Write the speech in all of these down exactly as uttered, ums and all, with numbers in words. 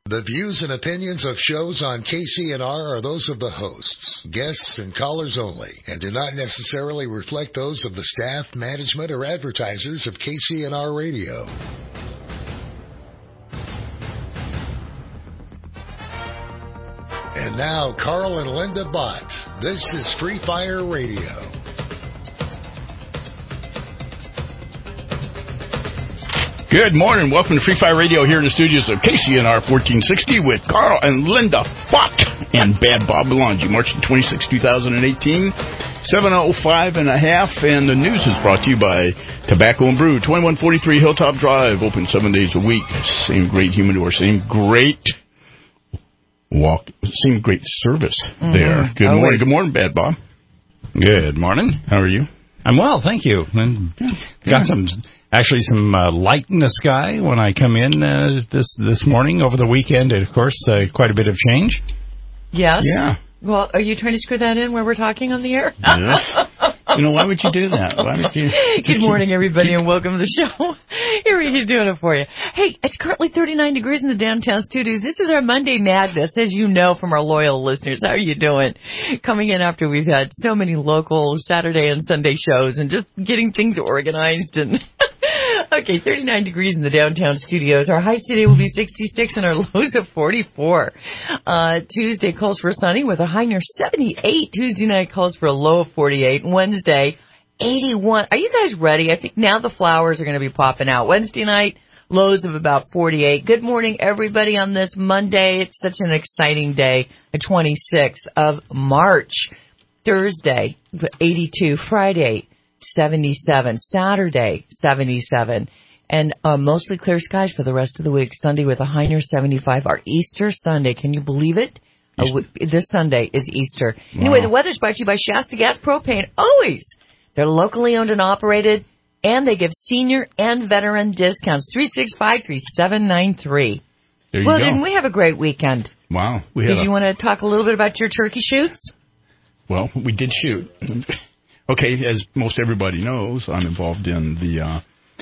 The views and opinions of shows on K C N R are those of the hosts, guests, and callers only, and do not necessarily reflect those of the staff, management, or advertisers of K C N R Radio. And now, Carl and Linda Bott. This is Free Fire Radio. Good morning. Welcome to Free Fire Radio here in the studios of K C N R fourteen sixty with Carl and Linda Bott and Bad Bob Belongi. March twenty-sixth, twenty eighteen, seven oh five and a half. And the news is brought to you by Tobacco and Brew, twenty-one forty-three Hilltop Drive, open seven days a week. Same great humidor, same great walk, same great service mm-hmm. there. Good Always. morning. Good morning, Bad Bob. Good morning. How are you? I'm well, thank you. And got some... Actually, some uh, light in the sky when I come in uh, this this morning over the weekend, and of course, uh, quite a bit of change. Yes. Yeah. Well, are you trying to screw that in where we're talking on the air? Yes. You know, why would you do that? Why would you? Good morning, everybody, and welcome to the show. Here we are doing it for you. Hey, it's currently thirty-nine degrees in the downtown studio. This is our Monday Madness, as you know from our loyal listeners. How are you doing? Coming in after we've had so many local Saturday and Sunday shows and just getting things organized and... Okay, thirty-nine degrees in the downtown studios. Our highs today will be sixty-six and our lows of forty-four. Uh, Tuesday calls for sunny with a high near seventy-eight. Tuesday night calls for a low of forty-eight. Wednesday, eighty-one. Are you guys ready? I think now the flowers are going to be popping out. Wednesday night, lows of about forty-eight. Good morning, everybody, on this Monday. It's such an exciting day, the twenty-sixth of March. Thursday, eighty-two. Friday, seventy-seven. Saturday, seventy-seven. And uh, mostly clear skies for the rest of the week. Sunday with a high near seventy-five. Our Easter Sunday, can you believe it? Uh, w- this Sunday is Easter. Wow. Anyway, the weather's brought to you by Shasta Gas Propane. Always. They're locally owned and operated, and they give senior and veteran discounts. three six five, three seven nine three. There you well, go. didn't we have a great weekend? Wow. We did had you a... want to talk a little bit about your turkey shoots? Well, we did shoot. Okay, as most everybody knows, I'm involved in the uh,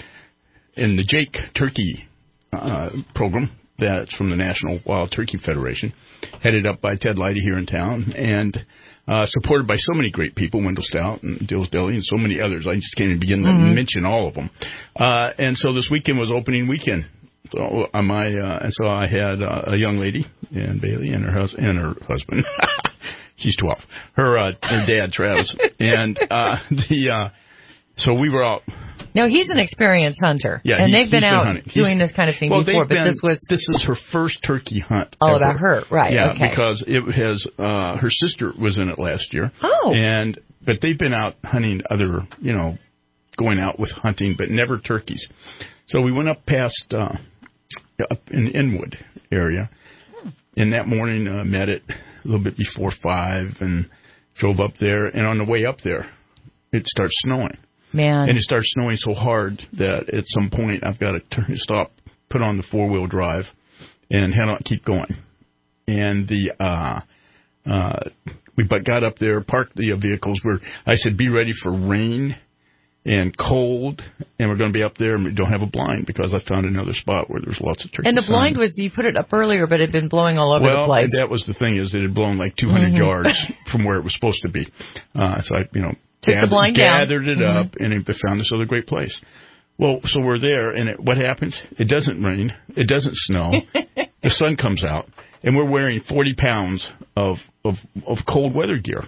in the Jake Turkey uh, program that's from the National Wild Turkey Federation, headed up by Ted Leidy here in town, and uh, supported by so many great people, Wendell Stout and Dills Deli and so many others. I just can't even begin to mm-hmm. mention all of them. Uh, and so this weekend was opening weekend. So uh, my uh, and so I had uh, a young lady, Ann Bailey, and her hus- and her husband. She's twelve. Her, uh, her dad, Travis, and uh, the uh, so we were out. Now he's an experienced hunter, yeah, and he, they've been, been out hunting. doing he's, this kind of thing well, before. But been, this was this is her first turkey hunt. All ever. about her, right? Yeah, okay. because it has uh, her sister was in it last year. Oh, and but they've been out hunting other, you know, going out with hunting, but never turkeys. So we went up past uh, up in Inwood area, and that morning uh, met it a little bit before five and. Drove up there, and on the way up there, it starts snowing. Man. And it starts snowing so hard that at some point I've got to turn, stop, put on the four-wheel drive, and head on, keep going. And the uh, uh, we got up there, parked the vehicles. Where I said, be ready for rain and cold, and we're going to be up there, and we don't have a blind because I found another spot where there's lots of turkey. And the sun. blind was, you put it up earlier, but it had been blowing all over well, the place. Well, that was the thing, is it had blown like two hundred mm-hmm. yards from where it was supposed to be. Uh, so I, you know, Took gathered, the blind gathered down. it mm-hmm. up, and it found this other great place. Well, so we're there, and it, what happens? It doesn't rain. It doesn't snow. The sun comes out, and we're wearing forty pounds of, of, of cold weather gear.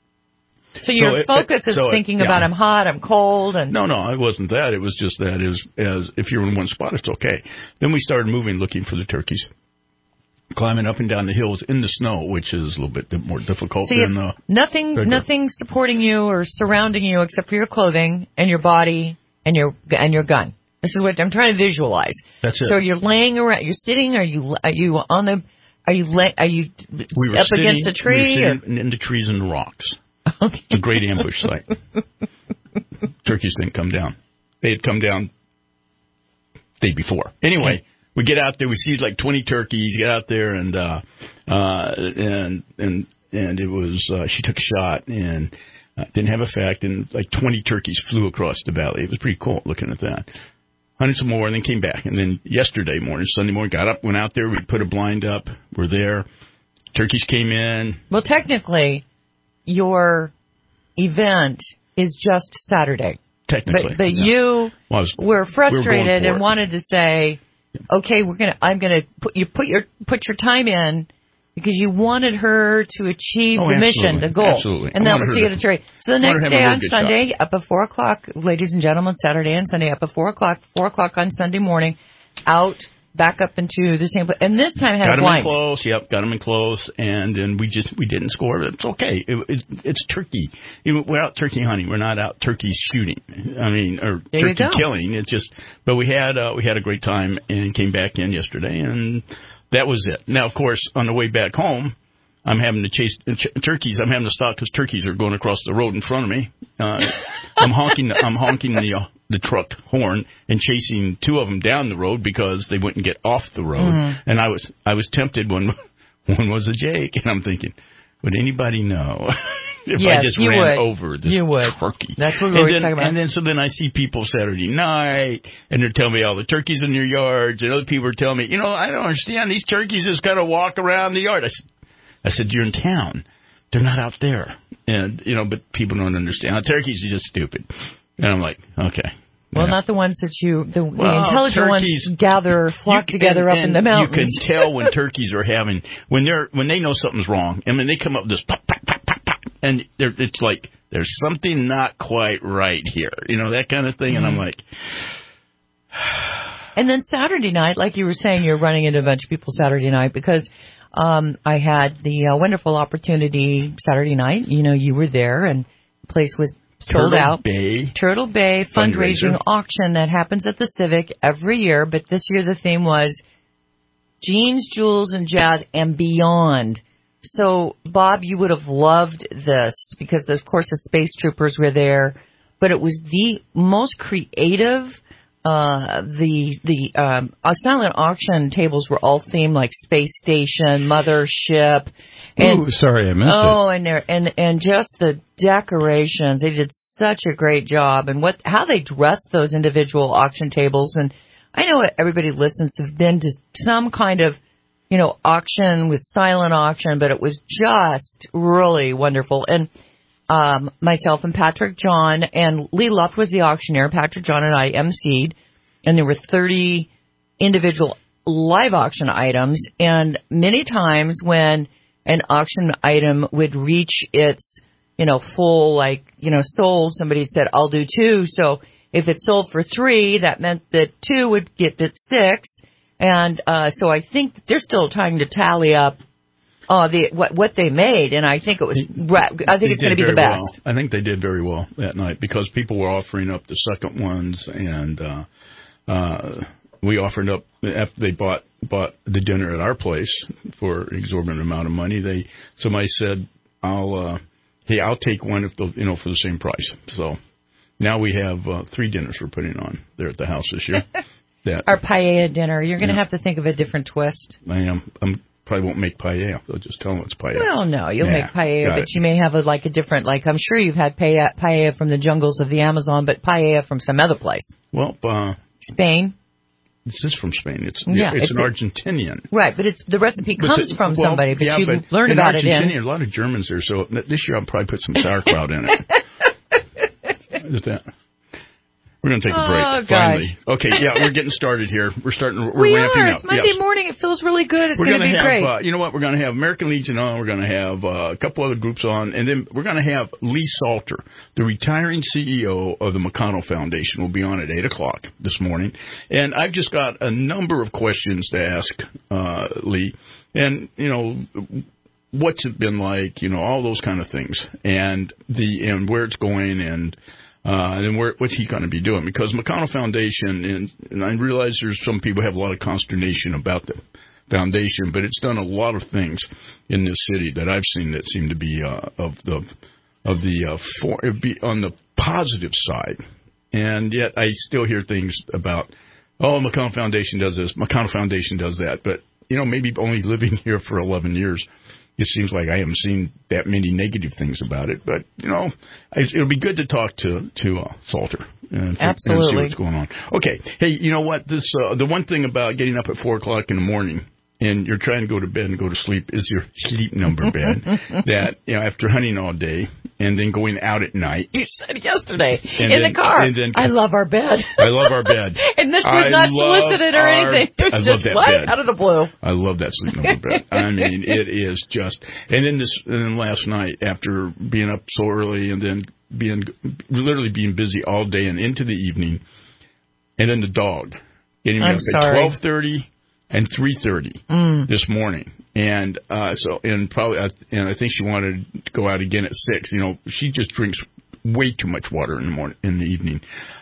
So your so it, focus it, is so thinking it, yeah. about I'm hot, I'm cold, and no, no, it wasn't that. It was just that as as if you're in one spot, it's okay. Then we started moving, looking for the turkeys, climbing up and down the hills in the snow, which is a little bit more difficult so than uh, nothing, regular. nothing supporting you or surrounding you except for your clothing and your body and your and your gun. This is what I'm trying to visualize. That's it. So you're laying around, you're sitting, are you are you on the, are you lay, are you we were up sitting, against a tree? We were or? sitting in the trees and rocks. Okay. It's a great ambush site. Turkeys didn't come down. They had come down the day before. Anyway, we get out there. We see like twenty turkeys. Get out there, and uh, uh, and and and it was. Uh, she took a shot and uh, didn't have effect, and like twenty turkeys flew across the valley. It was pretty cool looking at that. hunted some more, and then came back. And then yesterday morning, Sunday morning, got up, went out there. We put a blind up. We're there. Turkeys came in. Well, technically, your event is just Saturday. Technically, but, but yeah. you well, was, were frustrated we were and wanted to say, "Okay, we're gonna. I'm gonna put you put your put your time in." Because you wanted her to achieve oh, the mission, the goal. Absolutely. And that was to get a trade. So the next day on Sunday, shot. up at four o'clock, ladies and gentlemen, Saturday and Sunday, up at four o'clock, four o'clock on Sunday morning, out, back up into the same place. And this time had got a blind. Got them in close, yep, got them in close, and then we just, we didn't score. It's okay. It, it, it's turkey. It, we're out turkey hunting. We're not out turkey shooting. I mean, or there turkey killing. It's just, but we had, uh, we had a great time and came back in yesterday, and that was it. Now, of course, on the way back home, I'm having to chase ch- turkeys. I'm having to stop because turkeys are going across the road in front of me. Uh, I'm honking. I'm honking the uh, the truck horn and chasing two of them down the road because they wouldn't get off the road. Mm-hmm. And I was I was tempted when one was a Jake, and I'm thinking, would anybody know if yes, I just you ran would. over this you would. turkey? That's what we were then, talking about. And then so then I see people Saturday night, and they're telling me all the turkeys in their yards, and other people are telling me, you know, I don't understand. These turkeys just kind of walk around the yard. I said, I said, you're in town. They're not out there. And, you know, but people don't understand. The turkeys are just stupid. And I'm like, okay. Well, yeah. not the ones that you, the, well, the intelligent turkeys, ones gather, flock can, together and, up in the mountains. You can tell when turkeys are having, when they're, when they know something's wrong. I mean, they come up with this pop, pop, pop, pop, pop, and it's like, there's something not quite right here. You know, that kind of thing. Mm-hmm. And I'm like, and then Saturday night, like you were saying, you're running into a bunch of people Saturday night because Um, I had the uh, wonderful opportunity Saturday night. You know, you were there, and the place was sold Turtle out. Bay. Turtle Bay fundraising fundraiser. auction that happens at the Civic every year. But this year the theme was jeans, jewels, and jazz and beyond. So, Bob, you would have loved this because, of course, the Space Troopers were there. But it was the most creative. Uh, the the um, silent auction tables were all themed like space station, mothership. And, Ooh, sorry, I missed oh, it. and there and and just the decorations. They did such a great job, and what how they dressed those individual auction tables. And I know everybody listens have been to some kind of, you know, auction with silent auction, but it was just really wonderful. And Um, myself and Patrick John and Lee Luft was the auctioneer. Patrick John and I emceed, and there were thirty individual live auction items. And many times when an auction item would reach its, you know, full, like, you know, sold, somebody said, I'll do two. So if it sold for three, that meant that two would get at six. And uh, so I think they're still trying to tally up Oh, the what what they made, and I think it was. I think it's going to be the best. Well. I think they did very well that night because people were offering up the second ones, and uh, uh, we offered up after they bought bought the dinner at our place for an exorbitant amount of money. They somebody said, "I'll uh, hey, I'll take one if the you know for the same price." So now we have uh, three dinners we're putting on there at the house this year. that Our paella dinner. You're going to yeah. have to think of a different twist. I am. I'm. Probably won't make paella. They'll just tell them it's paella. Well, no, you'll yeah, make paella, but it. you may have a, like a different, like I'm sure you've had paella, paella from the jungles of the Amazon, but paella from some other place. Well, uh, Spain. This is from Spain. It's yeah, it's, it's an a, Argentinian. Right, but it's the recipe comes the, from well, somebody, but yeah, you but learn in about Argentina, it in. A lot of Germans there, so this year I'll probably put some sauerkraut in it. Is that? We're going to take a break, oh, finally. Gosh. Okay, yeah, we're getting started here. We're starting, we're we ramping are. up. It's Monday yes. morning. It feels really good. It's going to be have, great. Uh, you know what? We're going to have American Legion on. We're going to have uh, a couple other groups on. And then we're going to have Lee Salter, the retiring C E O of the McConnell Foundation, will be on at eight o'clock this morning. And I've just got a number of questions to ask uh, Lee. And, you know, what's it been like, you know, all those kind of things. And the and where it's going and... Uh, and where, what's he going to be doing? Because McConnell Foundation, and, and I realize there's some people have a lot of consternation about the foundation, but it's done a lot of things in this city that I've seen that seem to be uh, of the of the uh, for, be on the positive side. And yet I still hear things about, oh, McConnell Foundation does this, McConnell Foundation does that. But you know, maybe only living here for eleven years. it seems like I haven't seen that many negative things about it. But, you know, I, it'll be good to talk to, to uh, Salter and, Absolutely. and see what's going on. Okay. Hey, you know what? This uh, the one thing about getting up at four o'clock in the morning and you're trying to go to bed and go to sleep is your sleep number bed. That, you know, after hunting all day and then going out at night. You said yesterday and in then, the car, and then, I love our bed. I love our bed. And this was I not solicited or our, anything. It was I just love that what? bed. Out of the blue. I love that sleep number bed. I mean, it is just. And then this, and then last night after being up so early and then being literally being busy all day and into the evening, and then the dog getting me I'm up sorry. at twelve thirty and three thirty mm. this morning, and uh, so and probably and I think she wanted to go out again at six. You know, she just drinks way too much water in the morning, in the evening.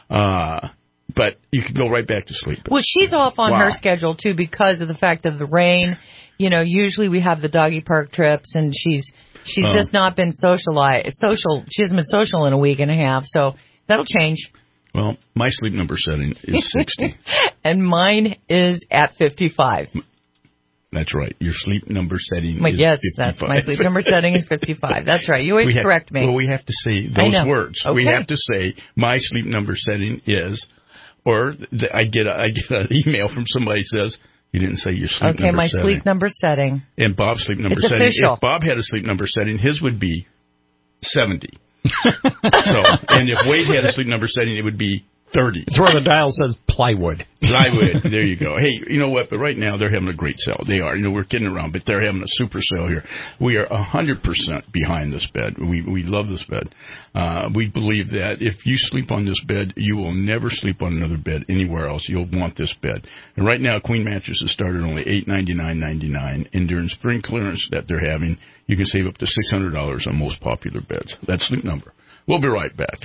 Uh, but you can go right back to sleep. Well, she's off on wow. her schedule too because of the fact of the rain. You know, usually we have the doggy park trips, and she's she's uh, just not been socialized. Social. She hasn't been social in a week and a half, so that'll change. Well, my sleep number setting is sixty. And mine is at fifty-five. That's right. Your sleep number setting my, is yes, fifty-five. That's my sleep number setting is fifty-five. That's right. You always we have, correct me. Well, we have to say those words. Okay. We have to say my sleep number setting is, or the, I get a, I get an email from somebody who says, you didn't say your sleep okay, number my setting. Okay, my sleep number setting. And Bob's sleep number it's setting. Official. If Bob had a sleep number setting, his would be seventy. So, and if Wade had a sleep number setting, it would be thirty. It's where the dial says plywood. Plywood. There you go. Hey, you know what? But right now they're having a great sale. They are. You know, we're kidding around, but they're having a super sale here. We are one hundred percent behind this bed. We we love this bed. Uh, we believe that if you sleep on this bed, you will never sleep on another bed anywhere else. You'll want this bed. And right now, Queen mattresses start at only eight ninety-nine ninety-nine. And during spring clearance that they're having, you can save up to six hundred dollars on most popular beds. That's Sleep Number. We'll be right back.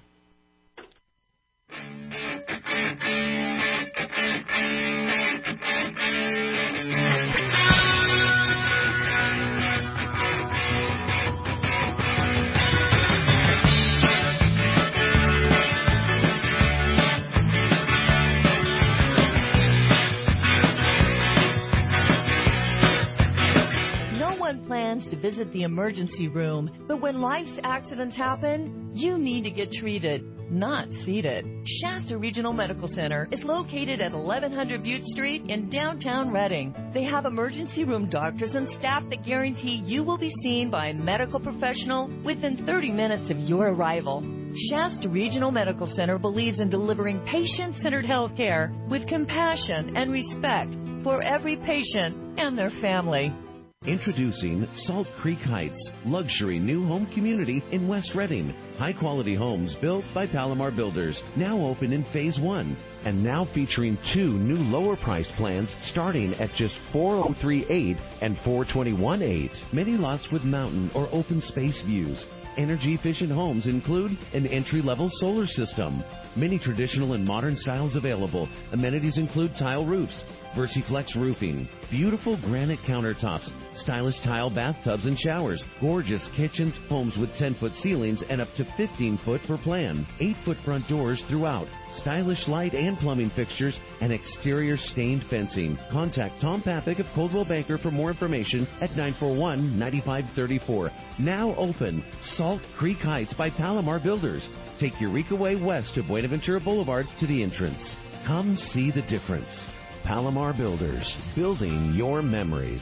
To visit the emergency room, but when life's accidents happen, you need to get treated, not seated. Shasta Regional Medical Center is located at eleven hundred Butte Street in downtown Reading. They have emergency room doctors and staff that guarantee you will be seen by a medical professional within thirty minutes of your arrival. Shasta Regional Medical Center believes in delivering patient-centered health care with compassion and respect for every patient and their family. Introducing Salt Creek Heights, luxury new home community in West Reading. High-quality homes built by Palomar Builders, now open in Phase one, and now featuring two new lower-priced plans starting at just four thousand three hundred eight dollars and four hundred twenty-one dollars and eight cents. Many lots with mountain or open space views. Energy-efficient homes include an entry-level solar system. Many traditional and modern styles available. Amenities include tile roofs, VersiFlex roofing, beautiful granite countertops, stylish tile bathtubs and showers, gorgeous kitchens, homes with ten-foot ceilings and up to fifteen foot per plan, eight-foot front doors throughout, stylish light and plumbing fixtures, and exterior stained fencing. Contact Tom Papik of Coldwell Banker for more information at nine four one, nine five three four. Now open, Salt Creek Heights by Palomar Builders. Take Eureka Way west of Buenaventura Boulevard to the entrance. Come see the difference. Palomar Builders, building your memories.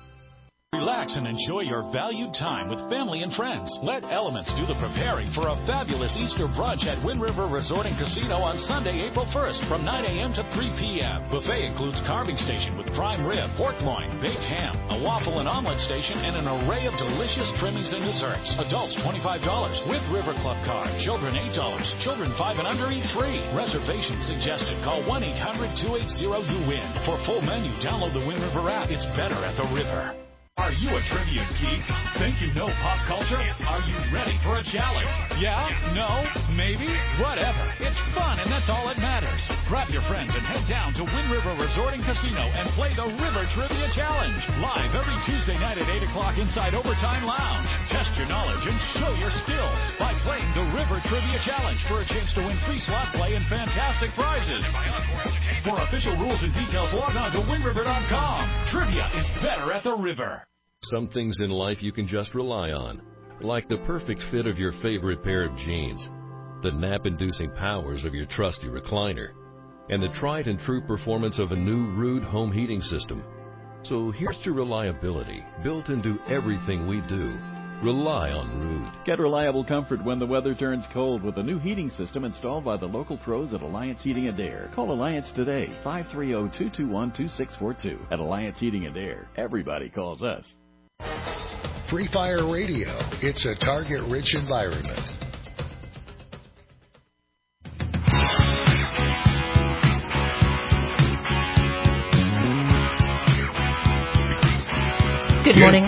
Relax and enjoy your valued time with family and friends. Let Elements do the preparing for a fabulous Easter brunch at Wind River Resort and Casino on Sunday, April first from nine a.m. to three p.m. Buffet includes carving station with prime rib, pork loin, baked ham, a waffle and omelet station, and an array of delicious trimmings and desserts. Adults twenty-five dollars with River Club card. Children eight dollars. Children five and under eat free. Reservations suggested. Call one eight hundred two eight zero U W I N. For full menu, download the Wind River app. It's better at the river. Are you a trivia geek? Think you know pop culture? Are you ready for a challenge? Yeah? No? Maybe? Whatever. It's fun, and that's all that matters. Grab your friends and head down to Wind River Resort and Casino and play the River Trivia Challenge. Live every Tuesday night at eight o'clock inside Overtime Lounge. Test your knowledge and show your skill by playing the River Trivia Challenge for a chance to win free slot play and fantastic prizes. For official rules and details, log on to wind river dot com. Trivia is better at the river. Some things in life you can just rely on, like the perfect fit of your favorite pair of jeans, the nap-inducing powers of your trusty recliner, and the tried and true performance of a new Ruud home heating system. So here's to reliability built into everything we do. Rely on Ruud. Get reliable comfort when the weather turns cold with a new heating system installed by the local pros at Alliance Heating and Air. Call Alliance today, five three zero, two two one, two six four two. At Alliance Heating and Air, everybody calls us. Free Fire Radio. It's a target-rich environment. Good morning.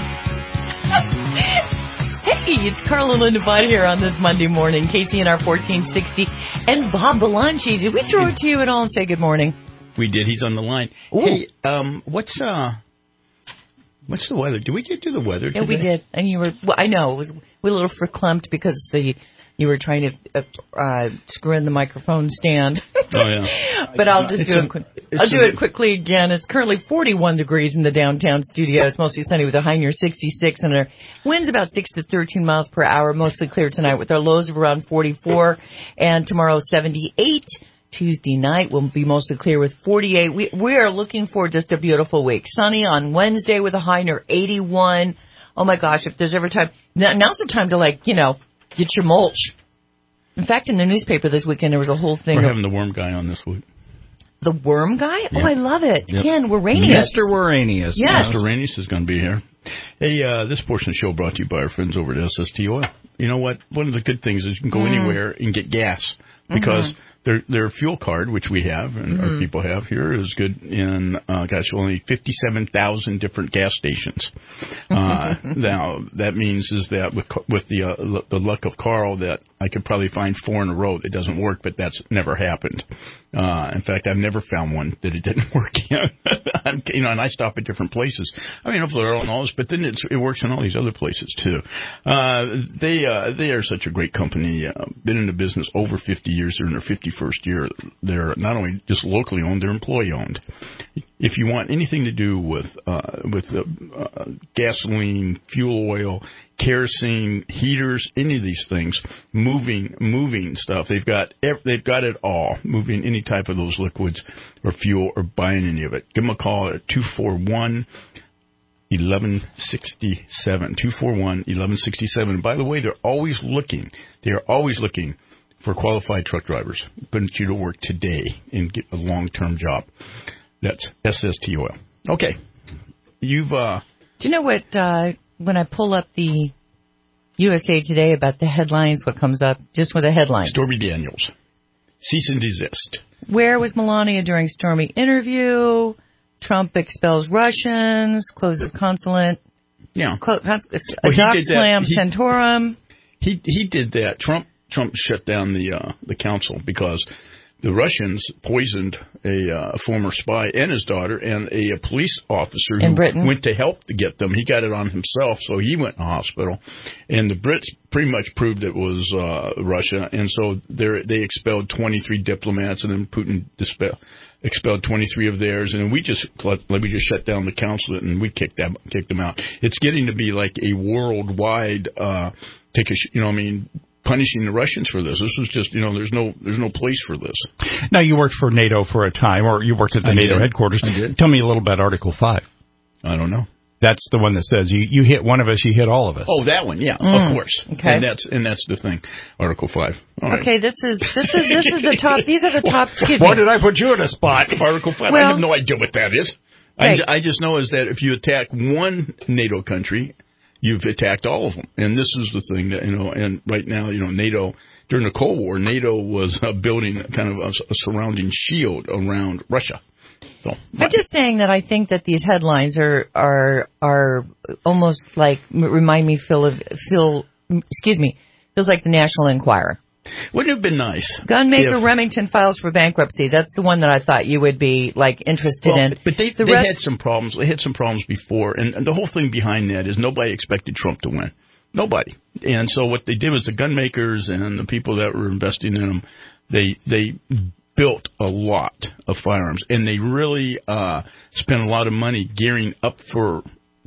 Hey, it's Carl and Linda Budd here on this Monday morning. K C N R fourteen sixty and Bob Belanchi. Did we throw it to you at all and say good morning? We did. He's on the line. Ooh. Hey, um, what's uh, what's the weather? Did we get to the weather today? Yeah, we did. And you were. Well, I know it was we were a little verklempt because the you were trying to uh, screw in the microphone stand. Oh yeah. But I'll just it's do a, it. Quick. I'll do it quickly again. It's currently forty-one degrees in the downtown studio. It's mostly sunny with a high near sixty-six, and our winds about six to thirteen miles per hour. Mostly clear tonight with our lows of around forty-four, and tomorrow seventy-eight. Tuesday night will be mostly clear with forty-eight. We we are looking for just a beautiful week. Sunny on Wednesday with a high near eighty-one. Oh my gosh! If there's ever time, now, now's the time to like you know get your mulch. In fact, in the newspaper this weekend there was a whole thing. We're of, having the worm guy on this week. The worm guy? Yep. Oh, I love it. Yep. Ken Waranius. Mister Waranius. Yes. Mister Waranius is going to be here. Hey, uh, this portion of the show brought to you by our friends over at S S T Oil. You know what? One of the good things is you can go mm. anywhere and get gas because mm-hmm. their their fuel card, which we have and mm-hmm. our people have here, is good in, uh, gosh, only fifty-seven thousand different gas stations. Uh, now, that means is that with with the uh, l- the luck of Carl that I could probably find four in a row that doesn't work, but that's never happened. Uh, in fact, I've never found one that it didn't work in. You know, and I stop at different places. I mean, hopefully they're all in all this, but then it's, it works in all these other places too. Uh, they uh, they are such a great company. Uh, been in the business over fifty years. They're in their fifty-first year. They're not only just locally owned, they're employee owned. If you want anything to do with uh, with uh, uh, gasoline, fuel oil, kerosene, heaters, any of these things, moving moving stuff, they've got they've got it all. Moving any type of those liquids or fuel or buying any of it. Give them a call at two four one, eleven sixty-seven. two four one, eleven sixty-seven. And by the way, they're always looking. They are always looking for qualified truck drivers. Putting you to work today and get a long-term job. That's S S T Oil. Okay. You've, uh... Do you know what, uh, when I pull up the U S A Today about the headlines, what comes up just with the headlines? Stormy Daniels. Cease and desist. Where was Melania during Stormy interview? Trump expels Russians, closes consulate. Yeah. Clo- cons- well, adopts Slam Santorum. He he did that. Trump Trump shut down the uh, the council because the Russians poisoned a uh, former spy and his daughter and a, a police officer who in Britain. went to help to get them. He got it on himself, so he went in the hospital. And the Brits pretty much proved it was uh, Russia, and so they expelled twenty-three diplomats, and then Putin dispelled expelled twenty-three of theirs, and we just let, let me just shut down the consulate, and we kicked them kicked them out. It's getting to be like a worldwide uh, take a you know I mean. punishing the Russians for this. This was just, you know, there's no there's no place for this. Now, you worked for NATO for a time, or you worked at the I NATO did. headquarters. I did. Tell me a little about Article five. I don't know. That's the one that says you, you hit one of us, you hit all of us. Oh, that one, yeah, mm, of course. Okay. And that's and that's the thing. Article five. All right. Okay, this is this is this is the top. These are the top. Excuse Why me. did I put you in a spot? Article five. Well, I have no idea what that is. Right. I, I just know is that if you attack one NATO country, you've attacked all of them. And this is the thing that, you know, and right now, you know, NATO, during the Cold War, NATO was uh, building kind of a, a surrounding shield around Russia. So, I'm just saying that I think that these headlines are are are almost like remind me feel of feel excuse me feels like the National Enquirer. Wouldn't it have been nice? Gunmaker if, Remington files for bankruptcy. That's the one that I thought you would be like interested well, in. But they, the they rest- had some problems. They had some problems before, and, and the whole thing behind that is nobody expected Trump to win. Nobody. And so what they did was the gun makers and the people that were investing in them, they they built a lot of firearms, and they really uh, spent a lot of money gearing up for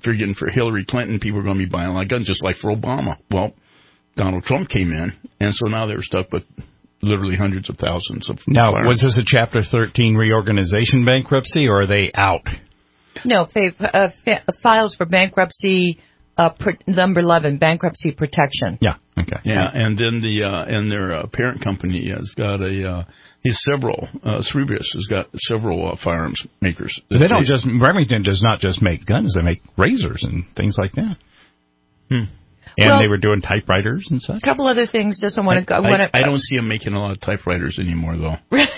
figuring for Hillary Clinton, people were going to be buying a lot of guns, just like for Obama. Well, Donald Trump came in, and so now they're stuck with literally hundreds of thousands of Now, firearms. was this a Chapter thirteen reorganization bankruptcy, or are they out? No, fa- uh, fa- files for bankruptcy, uh, pr- number eleven, bankruptcy protection. Yeah. Okay. Yeah, and then the uh, and their uh, parent company has got a uh, he's several uh, Cerberus has got several uh, firearms makers. They don't just Remington does not just make guns; they make razors and things like that. Hmm. And Well- they were doing typewriters and such. A couple other things. Just I want to. I, I, wanna, I, I don't see them making a lot of typewriters anymore, though.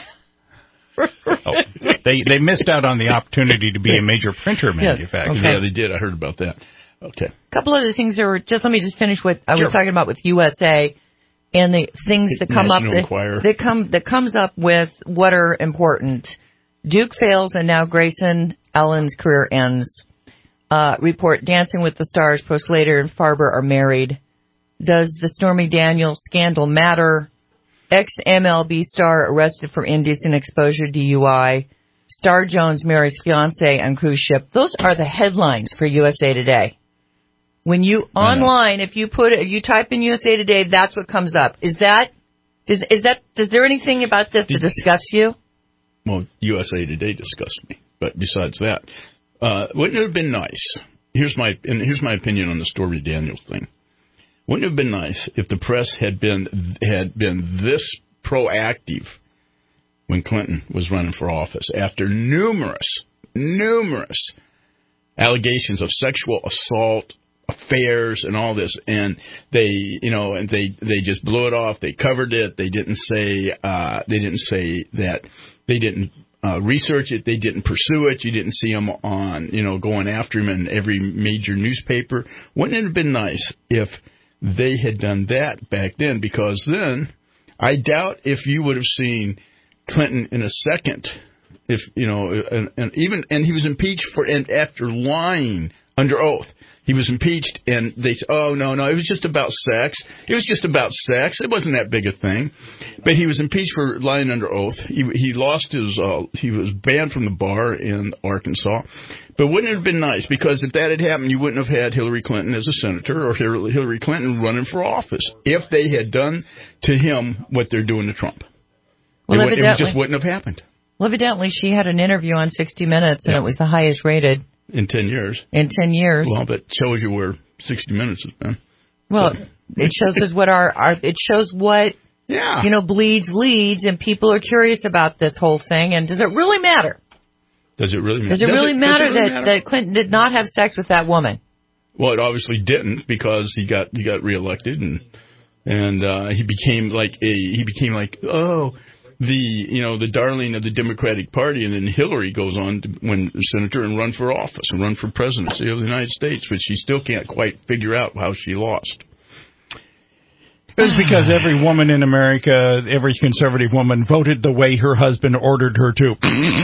Oh, they they missed out on the opportunity to be a major printer manufacturer. Okay. Yeah, they did. I heard about that. Okay. A couple other things that were just let me just finish what I was Sure. talking about with U S A and the things that come National up that, Enquirer. that come that comes up with what are important. Duke fails and now Grayson Allen's career ends. Uh, report Dancing with the Stars, Pro Slater and Farber are married. Does the Stormy Daniels scandal matter? Ex-M L B star arrested for indecent exposure D U I. Star Jones marries fiancé on cruise ship. Those are the headlines for U S A Today. When you online, if you put it, if you type in U S A Today, that's what comes up. Is that is is that is there anything about this to disgust you? Well, U S A Today discussed me, but besides that, uh, wouldn't it have been nice? Here's my and here's my opinion on the Stormy Daniels thing. Wouldn't it have been nice if the press had been had been this proactive when Clinton was running for office after numerous, numerous allegations of sexual assault, affairs, and all this, and they, you know, and they they just blew it off. They covered it. They didn't say uh, they didn't say that they didn't uh, research it. They didn't pursue it. You didn't see them on, you know, going after him in every major newspaper. Wouldn't it have been nice if they had done that back then? Because then I doubt if you would have seen Clinton in a second, if you know, and, and even and he was impeached for and after lying under oath. He was impeached, and they said, oh, no, no, it was just about sex. It was just about sex. It wasn't that big a thing. But he was impeached for lying under oath. He he lost his, uh, he was banned from the bar in Arkansas. But wouldn't it have been nice? Because if that had happened, you wouldn't have had Hillary Clinton as a senator or Hillary Clinton running for office if they had done to him what they're doing to Trump. Well, it, would, it evidently, just wouldn't have happened. well, evidently, she had an interview on sixty minutes, and Yeah. it was the highest rated In ten years. in ten years. Well, that shows you where sixty minutes has been. Well, it shows us what our, our it shows what Yeah. you know bleeds leads, and people are curious about this whole thing. And does it really matter? Does it really matter? Does it really does matter it really that matter? that Clinton did not have sex with that woman? Well, it obviously didn't, because he got he got reelected, and and uh, he became like a he became like oh the you know the darling of the Democratic Party, and then Hillary goes on to win senator and run for office and run for presidency of the United States, which she still can't quite figure out how she lost. It's because every woman in America, every conservative woman, voted the way her husband ordered her to.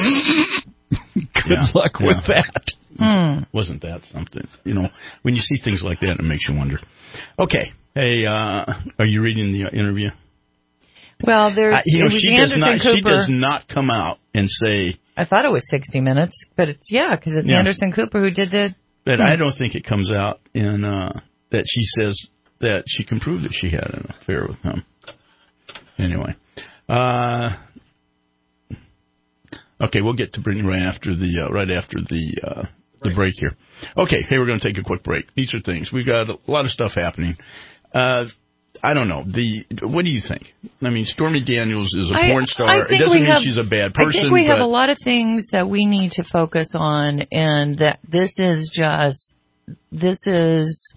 Good Yeah. luck with Yeah. that. Hmm. Wasn't that something? You know, when you see things like that, it makes you wonder. Okay, hey, uh, are you reading the uh, interview? Well, there's Uh, you know, it was she the does Anderson not. Cooper. She does not come out and say. I thought it was sixty minutes, but it's yeah, because it's Yeah. Anderson Cooper who did the. But Hmm. I don't think it comes out in uh, that she says that she can prove that she had an affair with him. Anyway, uh, okay, we'll get to Brittany right after the uh, right after the uh, the break here. Okay, hey, we're going to take a quick break. These are things we've got a lot of stuff happening. Uh, I don't know. The what do you think? I mean, Stormy Daniels is a I- porn star. I It think doesn't we mean have- she's a bad person. I think we have but a lot of things that we need to focus on, and that this is just this is.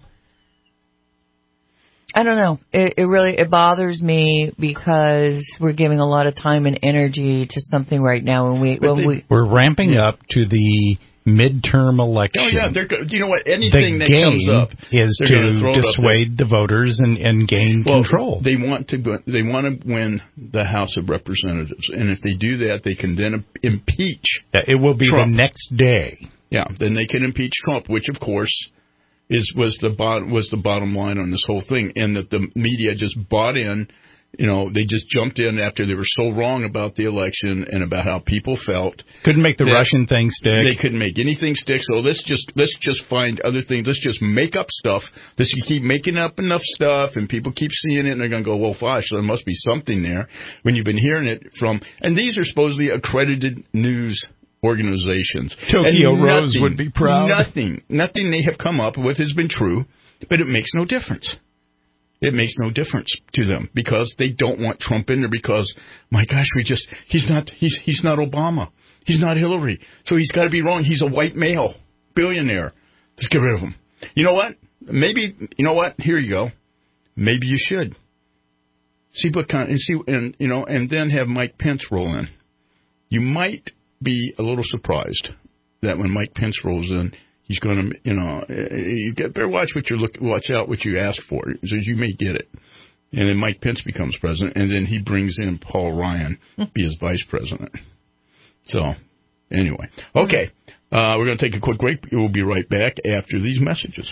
I don't know. It, it really it bothers me because we're giving a lot of time and energy to something right now when we But when they- we We're ramping up to the midterm election. Oh yeah, they're, go- you know what? The Anything that comes game up is they're gonna to throw it up there. dissuade the voters and, and gain Well, control. They want to go- they want to win the House of Representatives, and if they do that, they can then impeach. It will be Trump. the next day. Yeah, then they can impeach Trump, which of course is was the bottom was the bottom line on this whole thing, and that the media just bought in You know, they just jumped in after they were so wrong about the election and about how people felt. Couldn't make the Russian thing stick. They couldn't make anything stick. So let's just let's just find other things. Let's just make up stuff. Let's keep making up enough stuff, and people keep seeing it, and they're going to go, well, gosh, there must be something there. When you've been hearing it from, and these are supposedly accredited news organizations. Tokyo and Rose nothing, would be proud. Nothing, nothing they have come up with has been true, but it makes no difference. It makes no difference to them because they don't want Trump in there because, my gosh, we just, he's not, he's, he's not Obama. He's not Hillary. So he's got to be wrong. He's a white male billionaire. Let's get rid of him. You know what? Maybe, you know what? Here you go. Maybe you should. See what kind, and see, and, you know, and then have Mike Pence roll in. You might be a little surprised that when Mike Pence rolls in, he's going to, you know, you get better watch what you look, watch out what you ask for, so you may get it. And then Mike Pence becomes president, and then he brings in Paul Ryan, be his vice president. So, anyway, okay, uh, we're going to take a quick break. We'll be right back after these messages.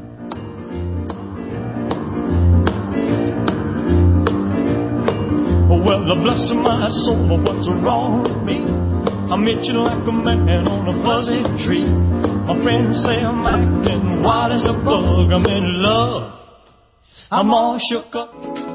Well, bless my soul, what's wrong with me? I'm itching like a man on a fuzzy tree. My friends say I'm acting wild as a bug. I'm in love. I'm all shook up.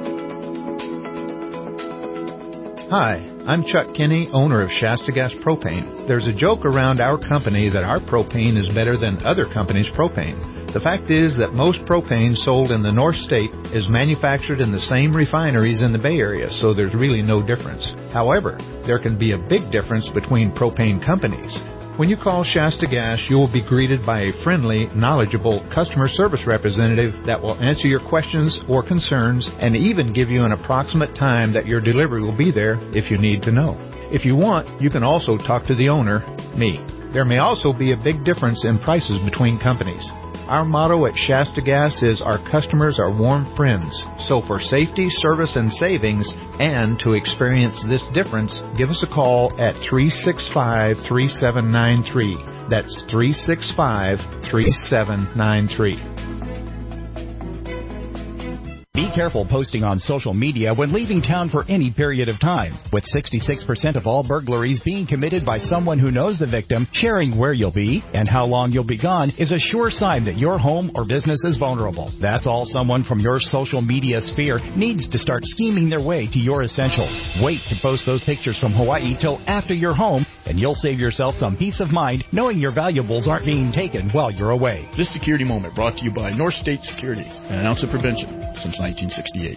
Hi, I'm Chuck Kinney, owner of Shasta Gas Propane. There's a joke around our company that our propane is better than other companies' propane. The fact is that most propane sold in the North State is manufactured in the same refineries in the Bay Area, so there's really no difference. However, there can be a big difference between propane companies. When you call Shasta Gas, you will be greeted by a friendly, knowledgeable customer service representative that will answer your questions or concerns and even give you an approximate time that your delivery will be there if you need to know. If you want, you can also talk to the owner, me. There may also be a big difference in prices between companies. Our motto at Shasta Gas is our customers are warm friends. So for safety, service, and savings, and to experience this difference, give us a call at three six five, three seven nine three. That's three six five, three seven nine three. Be careful posting on social media when leaving town for any period of time. With sixty-six percent of all burglaries being committed by someone who knows the victim, sharing where you'll be and how long you'll be gone is a sure sign that your home or business is vulnerable. That's all someone from your social media sphere needs to start scheming their way to your essentials. Wait to post those pictures from Hawaii till after you're home, and you'll save yourself some peace of mind knowing your valuables aren't being taken while you're away. This security moment brought to you by North State Security, an ounce of prevention since nineteen sixty-eight.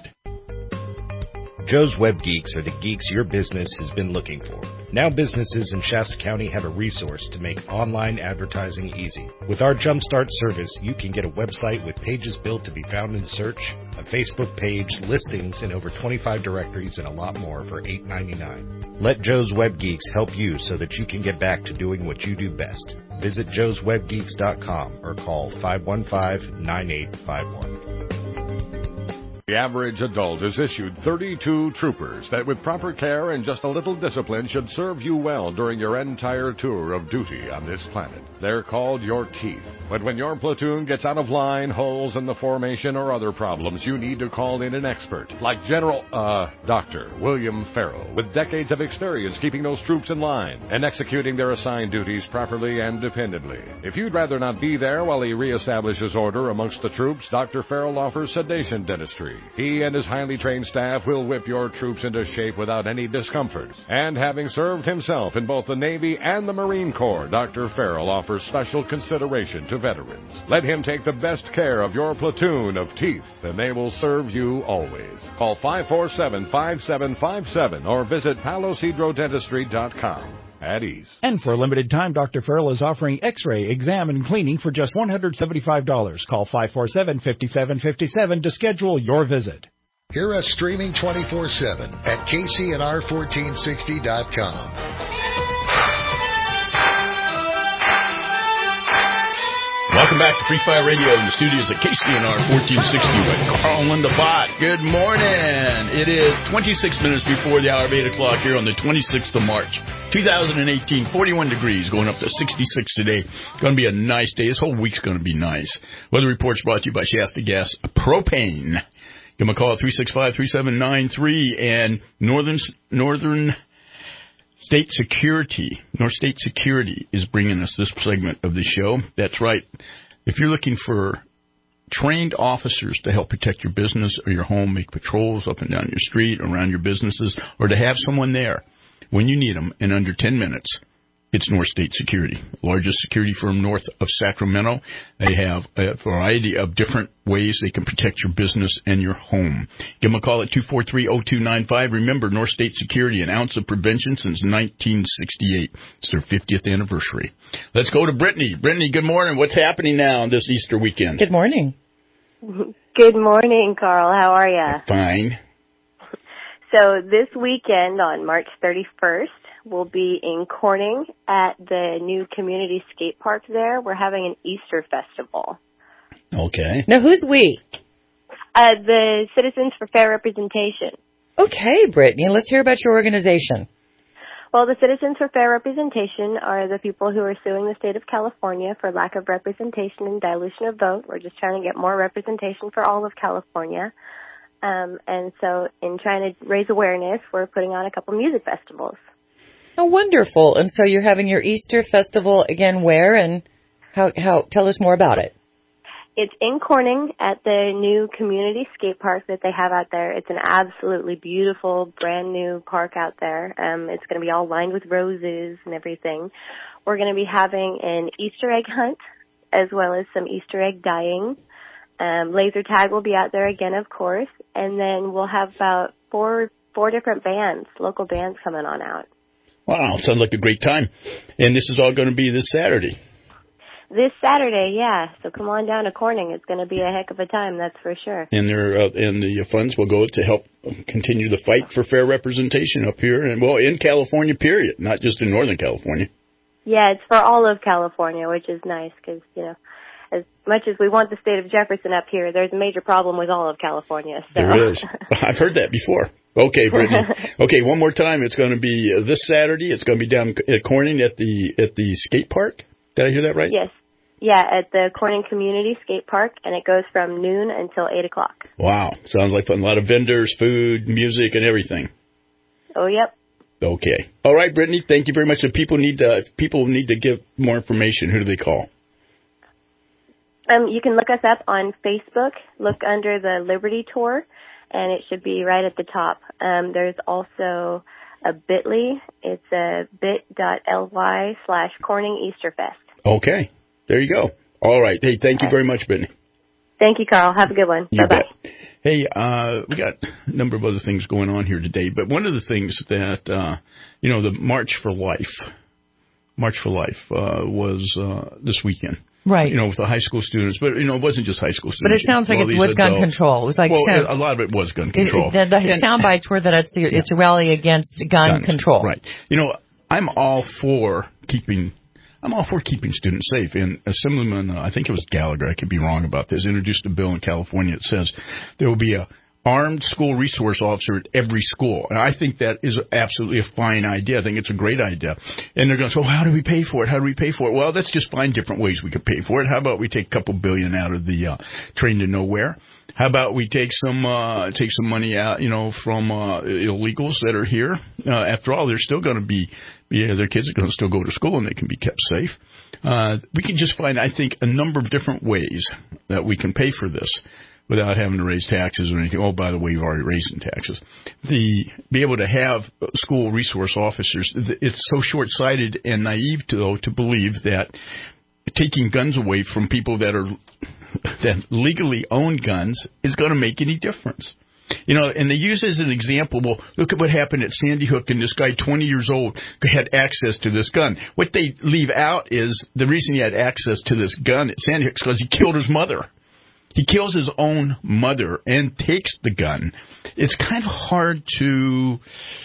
Joe's Web Geeks are the geeks your business has been looking for. Now businesses in Shasta County have a resource to make online advertising easy. With our Jumpstart service, you can get a website with pages built to be found in search, a Facebook page, listings in over twenty-five directories, and a lot more for eight ninety-nine. Let Joe's Web Geeks help you so that you can get back to doing what you do best. Visit joes web geeks dot com or call five one five, nine eight five one. The average adult is issued thirty-two troopers that with proper care and just a little discipline should serve you well during your entire tour of duty on this planet. They're called your teeth. But when your platoon gets out of line, holes in the formation, or other problems, you need to call in an expert like General, uh, Doctor William Farrell, with decades of experience keeping those troops in line and executing their assigned duties properly and dependably. If you'd rather not be there while he reestablishes order amongst the troops, Doctor Farrell offers sedation dentistry. He and his highly trained staff will whip your troops into shape without any discomfort. And having served himself in both the Navy and the Marine Corps, Doctor Farrell offers special consideration to veterans. Let him take the best care of your platoon of teeth, and they will serve you always. Call five four seven, five seven five seven or visit palos hydro dentistry dot com. At ease. And for a limited time, Doctor Farrell is offering x-ray, exam, and cleaning for just one hundred seventy-five dollars. Call five four seven, five seven five seven to schedule your visit. Hear us streaming twenty-four seven at K C N R fourteen sixty dot com. Welcome back to Free Fire Radio in the studios at K C N R fourteen sixty with Carl and the Bot. Good morning. It is twenty-six minutes before the hour of eight o'clock here on the twenty-sixth of March, two thousand eighteen. forty-one degrees, going up to sixty-six today. Going to be a nice day. This whole week's going to be nice. Weather reports brought to you by Shasta Gas Propane. Give them a call at three six five, three seven nine three. And Northern Northern State Security, North State Security is bringing us this segment of the show. That's right. If you're looking for trained officers to help protect your business or your home, make patrols up and down your street, around your businesses, or to have someone there when you need them in under ten minutes, it's North State Security, largest security firm north of Sacramento. They have a variety of different ways they can protect your business and your home. Give them a call at two four three, zero two nine five. Remember, North State Security, an ounce of prevention since nineteen sixty-eight. It's their fiftieth anniversary. Let's go to Brittany. Brittany, good morning. What's happening now on this Easter weekend? Good morning. Good morning, Carl. How are you? Fine. So this weekend on March thirty-first, we'll be in Corning at the new community skate park there. We're having an Easter festival. Okay. Now, who's we? Uh, the Citizens for Fair Representation. Okay, Brittany, let's hear about your organization. Well, the Citizens for Fair Representation are the people who are suing the state of California for lack of representation and dilution of vote. We're just trying to get more representation for all of California. Um, and so in trying to raise awareness, we're putting on a couple music festivals. Oh, wonderful. And so you're having your Easter festival again where, and how, how, tell us more about it. It's in Corning at the new community skate park that they have out there. It's an absolutely beautiful, brand new park out there. Um, it's going to be all lined with roses and everything. We're going to be having an Easter egg hunt as well as some Easter egg dyeing. Um, laser tag will be out there again, of course. And then we'll have about four, four different bands, local bands coming on out. Wow, sounds like a great time. And this is all going to be this Saturday. This Saturday, yeah. So come on down to Corning. It's going to be a heck of a time, that's for sure. And there, uh, and the funds will go to help continue the fight for fair representation up here, and well, in California, period, not just in Northern California. Yeah, it's for all of California, which is nice because, you know, as much as we want the state of Jefferson up here, there's a major problem with all of California. So. There is. I've heard that before. Okay, Brittany. Okay, one more time. It's going to be uh, this Saturday. It's going to be down at Corning at the at the skate park. Did I hear that right? Yes. Yeah, at the Corning Community Skate Park, and it goes from noon until eight o'clock. Wow. Sounds like fun. A lot of vendors, food, music, and everything. Oh, yep. Okay. All right, Brittany, thank you very much. If people need to, if people need to give more information, who do they call? Um, you can look us up on Facebook. Look under the Liberty Tour, and it should be right at the top. Um, there's also a Bitly. It's a bit.ly slash Corning Easterfest. Okay. There you go. All right. Hey, thank you very much, Brittany. Thank you, Carl. Have a good one. You Bye-bye. bet. Hey, uh, we got a number of other things going on here today, but one of the things that, uh, you know, the March for Life, March for Life, uh, was, uh, this weekend. Right. You know, with the high school students, but, you know, it wasn't just high school But students. it sounds like All it was these gun adults. control. It was like well, sound, a lot of it was gun control. It, the the sound bites were that it's, it's a rally against gun Guns, control. Right. You know, I'm all for keeping, I'm all for keeping students safe. And Assemblyman, uh, I think it was Gallagher, I could be wrong about this, introduced a bill in California that says there will be a armed school resource officer at every school. And I think that is absolutely a fine idea. I think it's a great idea. And they're going to say, well, how do we pay for it? How do we pay for it? Well, let's just find different ways we could pay for it. How about we take a couple billion out of the uh, Train to Nowhere? How about we take some uh, take some money out, you know, from uh, illegals that are here? Uh, after all, they're still going to be, yeah, their kids are going to still go to school and they can be kept safe. Uh, we can just find, I think, a number of different ways that we can pay for this without having to raise taxes or anything. Oh, by the way, you've already raised some taxes. The be able to have school resource officers, it's so short-sighted and naive, to, though, to believe that taking guns away from people that are that legally own guns is going to make any difference. You know, and they use as an example, well, look at what happened at Sandy Hook, and this guy, twenty years old, had access to this gun. What they leave out is the reason he had access to this gun at Sandy Hook is because he killed his mother. He kills his own mother and takes the gun. It's kind of hard to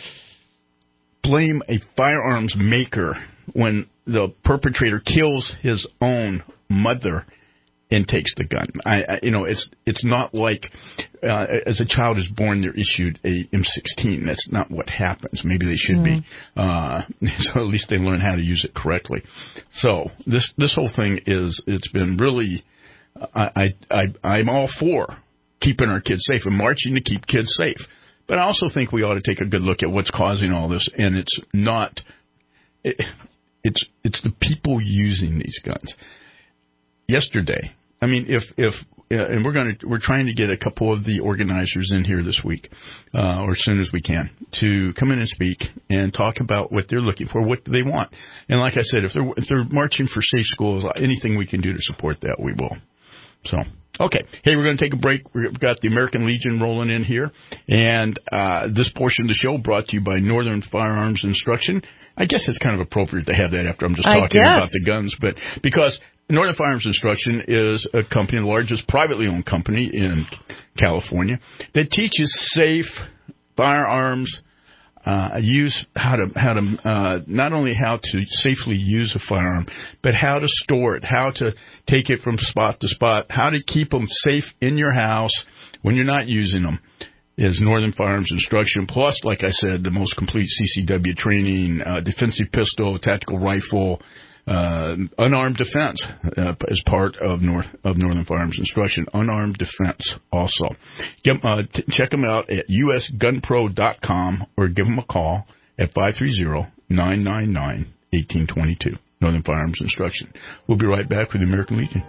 blame a firearms maker when the perpetrator kills his own mother and takes the gun. I, I you know, it's it's not like uh, as a child is born, they're issued a M sixteen. That's not what happens. Maybe they should mm-hmm. be. Uh, so at least they learn how to use it correctly. So this this whole thing is it's been really. I, I, I, I'm all for keeping our kids safe and marching to keep kids safe. But I also think we ought to take a good look at what's causing all this, and it's not it, it's it's the people using these guns. Yesterday, I mean, if if uh, and we're going to we're trying to get a couple of the organizers in here this week, uh, or as soon as we can, to come in and speak and talk about what they're looking for, what they want. And like I said, if they're if they're marching for safe schools, anything we can do to support that, we will. So, okay. Hey, we're going to take a break. We've got the American Legion rolling in here. And uh, this portion of the show brought to you by Northern Firearms Instruction. I guess it's kind of appropriate to have that after I'm just talking about the guns. But because Northern Firearms Instruction is a company, the largest privately owned company in California, that teaches safe firearms Uh, use how to how to uh, not only how to safely use a firearm, but how to store it, how to take it from spot to spot, how to keep them safe in your house when you're not using them. Is Northern Firearms Instruction. Plus, like I said, the most complete C C W training, uh, defensive pistol, tactical rifle, uh, unarmed defense uh, as part of North of Northern Firearms Instruction. Unarmed defense also. Get, uh, t- check them out at U S gun pro dot com or give them a call at five three zero, nine nine nine, one eight two two. Northern Firearms Instruction. We'll be right back with the American Legion.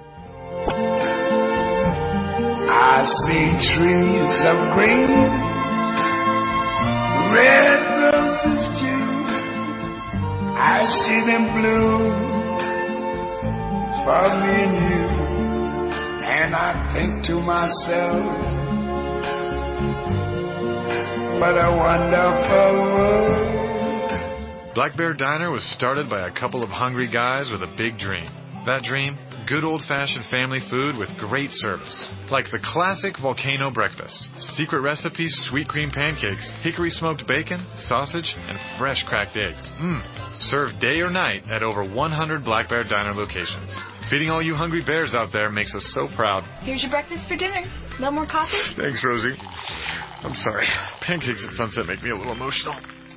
I see trees of green, red roses too. I see them bloom for me and you, and I think to myself, what a wonderful world. Black Bear Diner was started by a couple of hungry guys with a big dream. That dream? Good old-fashioned family food with great service. Like the classic volcano breakfast. Secret recipes, sweet cream pancakes, hickory smoked bacon, sausage, and fresh cracked eggs. Mmm. Served day or night at over one hundred Black Bear Diner locations. Feeding all you hungry bears out there makes us so proud. Here's your breakfast for dinner. No more coffee? Thanks, Rosie. I'm sorry. Pancakes at sunset make me a little emotional.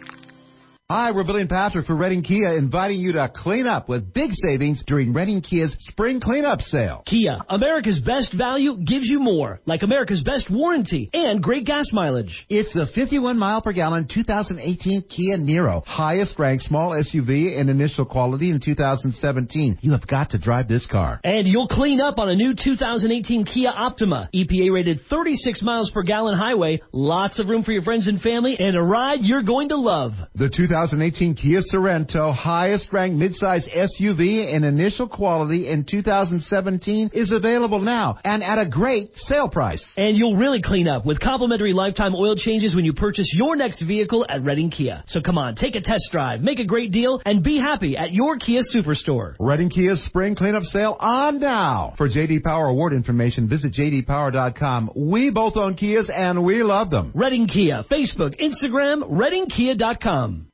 Hi, we're Billy and Patrick for Redding Kia, inviting you to clean up with big savings during Redding Kia's spring cleanup sale. Kia, America's best value gives you more, like America's best warranty and great gas mileage. It's the fifty-one mile per gallon two thousand eighteen Kia Niro, highest ranked small S U V in initial quality in two thousand seventeen. You have got to drive this car. And you'll clean up on a new two thousand eighteen Kia Optima, E P A rated thirty-six miles per gallon highway, lots of room for your friends and family, and a ride you're going to love. The two thousand eighteen Kia Sorento, highest ranked midsize S U V in initial quality in two thousand seventeen, is available now and at a great sale price. And you'll really clean up with complimentary lifetime oil changes when you purchase your next vehicle at Redding Kia. So come on, take a test drive, make a great deal, and be happy at your Kia Superstore. Redding Kia's spring cleanup sale on now. For J D Power award information, visit j d power dot com. We both own Kias and we love them. Redding Kia, Facebook, Instagram, redding kia dot com.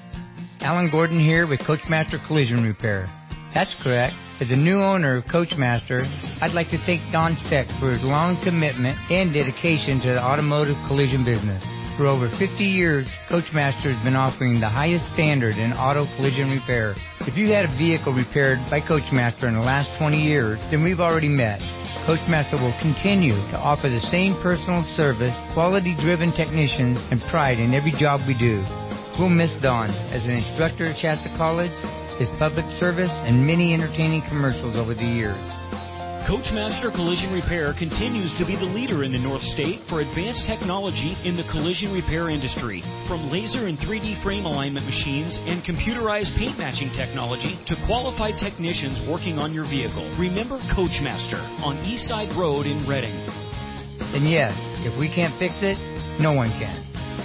Alan Gordon here with Coachmaster Collision Repair. That's correct. As a new owner of Coachmaster, I'd like to thank Don Speck for his long commitment and dedication to the automotive collision business. For over fifty years, Coachmaster has been offering the highest standard in auto collision repair. If you had a vehicle repaired by Coachmaster in the last twenty years, then we've already met. Coachmaster will continue to offer the same personal service, quality-driven technicians, and pride in every job we do. We'll miss Don as an instructor at Shasta College, his public service, and many entertaining commercials over the years. Coachmaster Collision Repair continues to be the leader in the North State for advanced technology in the collision repair industry. From laser and three D frame alignment machines and computerized paint matching technology to qualified technicians working on your vehicle. Remember Coachmaster on Eastside Road in Redding. And yes, if we can't fix it, no one can.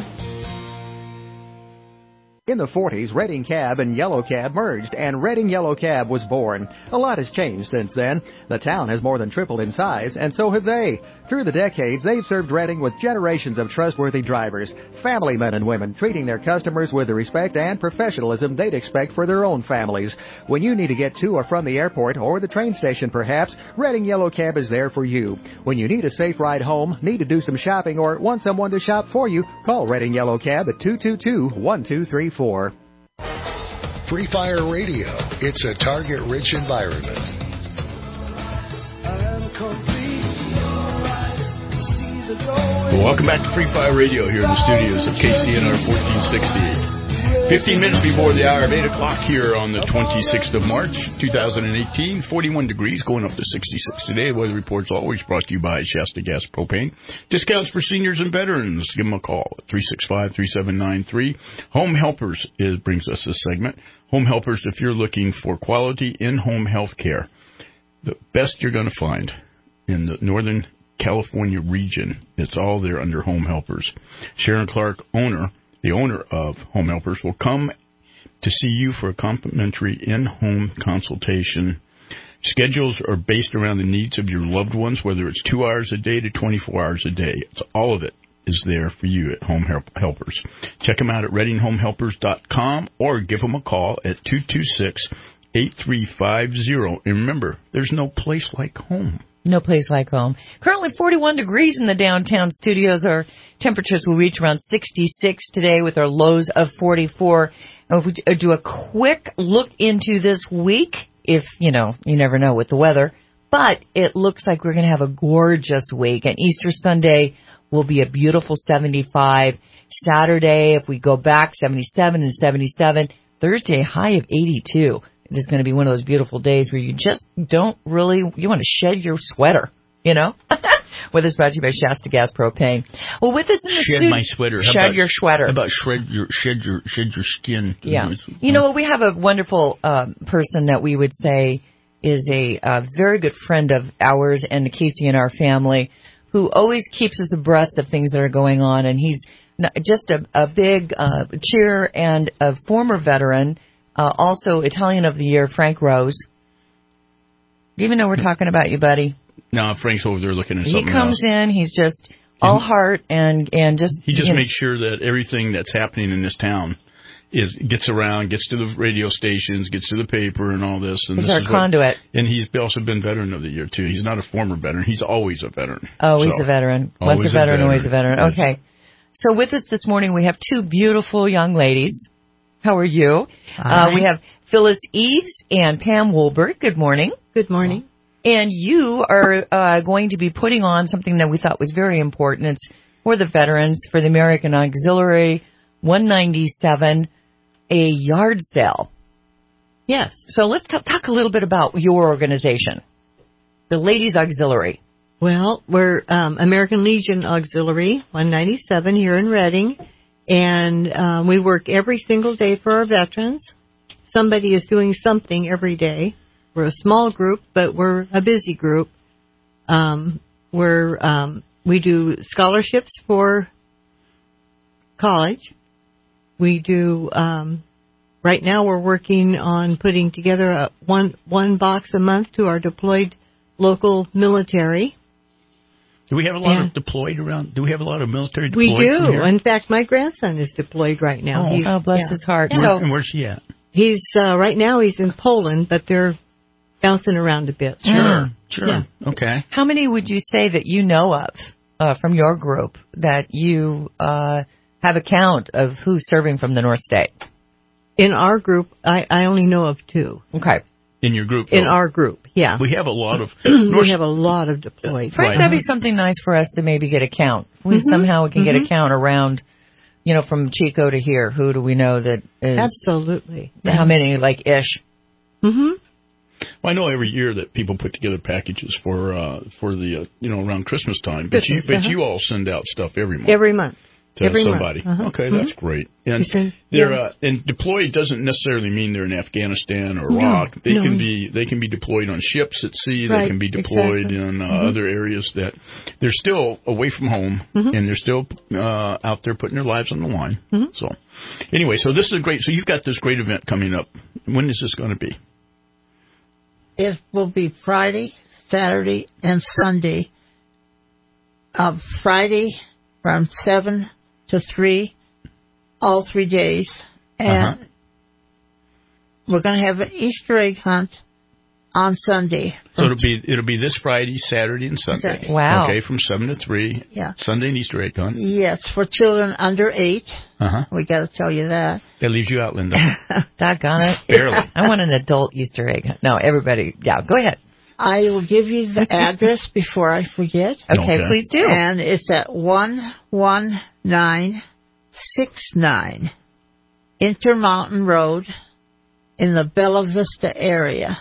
In the forties, Redding Cab and Yellow Cab merged, and Redding Yellow Cab was born. A lot has changed since then. The town has more than tripled in size, and so have they. Through the decades, they've served Redding with generations of trustworthy drivers, family men and women, treating their customers with the respect and professionalism they'd expect for their own families. When you need to get to or from the airport or the train station, perhaps, Redding Yellow Cab is there for you. When you need a safe ride home, need to do some shopping, or want someone to shop for you, call Redding Yellow Cab at two two two, one two three four. Free Fire Radio. It's a target-rich environment. Welcome back to Free Fire Radio here in the studios of K C N R fourteen sixty. fifteen minutes before the hour of eight o'clock here on the twenty-sixth of March, two thousand eighteen. forty-one degrees, going up to sixty-six today. Weather report's always brought to you by Shasta Gas Propane. Discounts for seniors and veterans. Give them a call at three six five, three seven nine three. Home Helpers is, brings us this segment. Home Helpers, if you're looking for quality in-home health care, the best you're going to find in the Northern California region, it's all there under Home Helpers. Sharon Clark, owner, the owner of Home Helpers, will come to see you for a complimentary in-home consultation. Schedules are based around the needs of your loved ones, whether it's two hours a day to twenty-four hours a day. It's all of it is there for you at Home Helpers. Check them out at reading home helpers dot com or give them a call at two two six, eight three five zero. And remember, there's no place like home. No place like home. Currently forty-one degrees in the downtown studios. Our temperatures will reach around sixty-six today with our lows of forty-four. And if we do a quick look into this week, if, you know, you never know with the weather, but it looks like we're going to have a gorgeous week. And Easter Sunday will be a beautiful seventy-five. Saturday, if we go back, seventy-seven and seventy-seven. Thursday, high of eighty-two. It is going to be one of those beautiful days where you just don't really, you want to shed your sweater, you know? With us brought to you by Shasta Gas Propane. Well, with us in the Shed studio. my sweater. How Shed about, your sweater. How about shred your, shed your, shed your skin? Yeah. You know what? We have a wonderful uh, person that we would say is a uh, very good friend of ours and the K C N R family who always keeps us abreast of things that are going on. And he's not, just a, a big uh, cheer and a former veteran. Uh, also, Italian of the Year, Frank Rose. Do you even know we're talking about you, buddy? No, Frank's over there looking at something He comes else. in, he's just all heart and, and just... He just you know, makes sure that everything that's happening in this town is gets around, gets to the radio stations, gets to the paper and all this. And he's this our is conduit. What, and he's also been Veteran of the Year, too. He's not a former veteran. He's always a veteran. Oh, so, he's a veteran. Once always a veteran, a veteran, always a veteran. Okay. So with us this morning, we have two beautiful young ladies. How are you? Uh, we have Phyllis Eves and Pam Woolberg. Good morning. Good morning. And you are uh, going to be putting on something that we thought was very important. It's for the veterans, for the American Auxiliary one ninety-seven, a yard sale. Yes. So let's t- talk a little bit about your organization, the Ladies Auxiliary. Well, we're um, American Legion Auxiliary one ninety-seven here in Reading, and um, we work every single day for our veterans. Somebody is doing something every day. We're a small group, but we're a busy group. Um, we're um, we do scholarships for college. We do. Um, right now, we're working on putting together a one one box a month to our deployed local military. Do we have a lot and of deployed around? Do we have a lot of military we deployed? do. from here? In fact, my grandson is deployed right now. Oh, he's, oh bless yeah. his heart. Yeah. Where, So, and where's he at? He's uh, right now. He's in Poland, but they're bouncing around a bit. Sure, sure. Yeah. Okay. how many would you say that you know of uh, from your group that you uh, have a count of who's serving from the North State? In our group, I, I only know of two. Okay. In your group? In though. our group, yeah. We have a lot of... we have a lot of deployed. Frank, Right. that'd be something nice for us to maybe get a count. We Mm-hmm. somehow we can get a Mhm. count around, you know, from Chico to here. Who do we know that is... Absolutely. How many, like, ish? Mm-hmm. Well, I know every year that people put together packages for uh, for the, uh, you know, around Christmas time. But, Christmas, you, but uh-huh. you all send out stuff every month. Every month. To every somebody. month. Uh-huh. Okay, Mhm. that's great. And Send- they're yeah. uh, and deployed doesn't necessarily mean they're in Afghanistan or No, Iraq. They no. can be they can be deployed on ships at sea. Right, They can be deployed exactly. in uh, Mhm. other areas that they're still away from home Mhm. and they're still uh, out there putting their lives on the line. Mhm. So anyway, so this is a great. So you've got this great event coming up. When is this going to be? It will be Friday, Saturday, and Sunday. Uh, Friday from seven to three, all three days. And Uh-huh. we're going to have an Easter egg hunt on Sunday. So it'll be it'll be this Friday, Saturday, and Sunday. Sunday. Wow. Okay, from seven to three. Yeah. Sunday and Easter egg hunt. Yes, for children under eight. Uh huh. We got to tell you that. That leaves you out, Linda. Doggone it. Barely. I want an adult Easter egg. No, everybody. Yeah, go ahead. I will give you the address before I forget. Okay, okay, please do. And it's at one one nine six nine Intermountain Road in the Bella Vista area.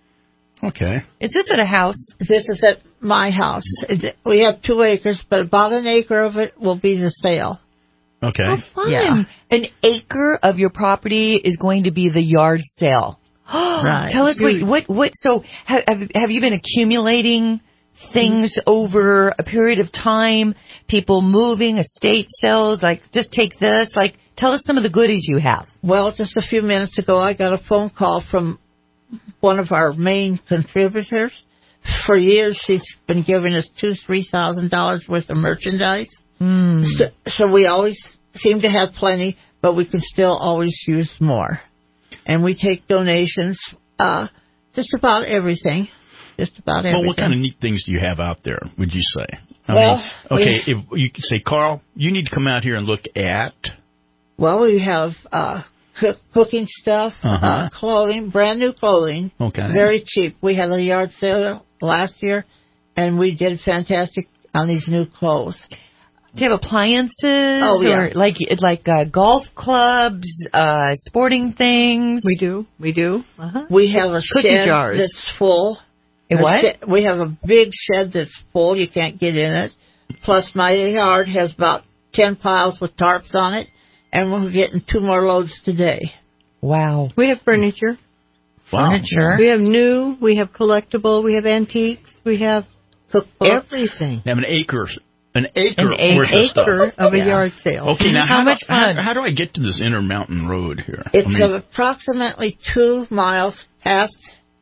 Okay. Is this at a house? This is at my house. We have two acres, but about an acre of it will be the sale. Okay. How fun. Yeah. An acre of your property is going to be the yard sale. Right. Tell us, wait, what, what, so have, have you been accumulating things mm-hmm. over a period of time? People moving, estate sales, like, just take this, like, tell us some of the goodies you have. Well, just a few minutes ago, I got a phone call from one of our main contributors. For years, she's been giving us two, three thousand dollars worth of merchandise. Mm. So, so we always seem to have plenty, but we can still always use more. And we take donations, uh, just about everything. Just about everything. Well, what kind of neat things do you have out there, would you say? I well, mean, okay, we, if you could say, Carl, you need to come out here and look at... Well, we have uh, cook, cooking stuff, uh-huh. uh, clothing, brand new clothing. Okay. Very cheap. We had a yard sale last year, and we did fantastic on these new clothes. Do you have appliances? Oh, yeah. Or like like uh, golf clubs, uh, sporting things? We do. We do. Uh-huh. We have a Cookie shed jars. that's full. A what? Shed, we have a big shed that's full. You can't get in it. Plus, my yard has about ten piles with tarps on it, and we're getting two more loads today. Wow. We have furniture. Wow. Furniture. We have new. We have collectible. We have antiques. We have cookbooks. Everything. They have an acre. An acre An a- worth acre of stuff. of a Yeah. yard sale. Okay, now How how, much do, how, fun? how do I get to this Intermountain Road here? It's I mean, approximately two miles past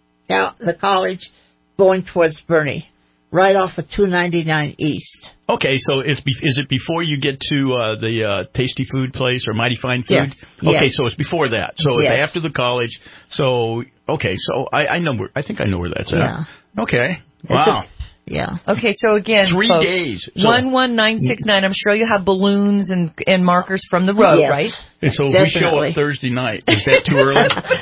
the college going towards Bernie, right off of two ninety-nine East. okay, so it's be, is it before you get to uh, the uh, Tasty Food Place or Mighty Fine Food? Yes. Okay, Yes. so it's before that. So Yes. it's after the college. So okay, so I, I know where I think I know where that's Yeah. at. Okay. It's Wow. a- yeah. Okay, so again, Three folks, days. So- one one nine six nine. I'm sure you have balloons and and markers from the road, Yes. right? And so if we show Definitely. up Thursday night, is that too early?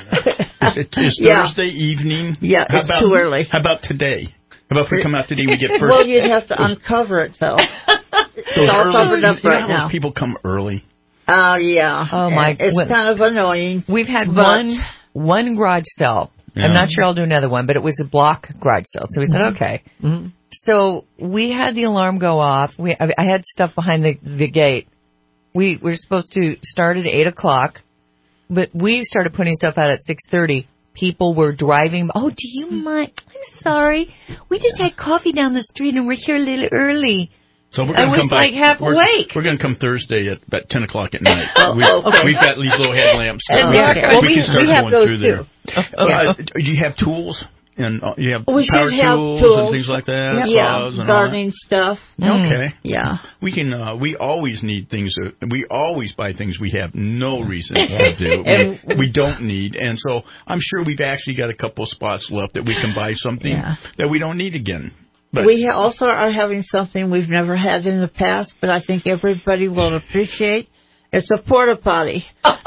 is it is Yeah. Thursday evening? Yeah, How it's about, too early. How about today? How about if we come out today and we get first? Well, you'd have to uncover it, though. It's all early- covered up you know right how now. people come early. Oh, yeah. Oh, my And It's goodness. kind of annoying. We've had but- one one garage sale. Yeah. I'm not sure I'll do another one, but it was a block garage sale. So we said, okay. Mhm. So we had the alarm go off. We I I had stuff behind the the gate. We were supposed to start at eight o'clock, but we started putting stuff out at six thirty. People were driving. Oh, do you mind? I'm sorry. We just had coffee down the street and we're here a little early. So we're I going to was come back. like half we're, awake. We're going to come Thursday at about ten o'clock at night. Oh, we, okay. We've got these little headlamps. And that we, yeah, can- well, we we- can start we have going those through there. too. Uh, do you have tools? And uh, you have We power should have tools, tools. and things like that. Yeah, saws and gardening stuff. all that? Okay. Yeah. We can. Uh, we always need things. That, we always buy things we have no reason to do. And- we, we don't need, and so I'm sure we've actually got a couple of spots left that we can buy something Yeah. that we don't need again. But We also are having something we've never had in the past, but I think everybody will appreciate. It's a porta potty.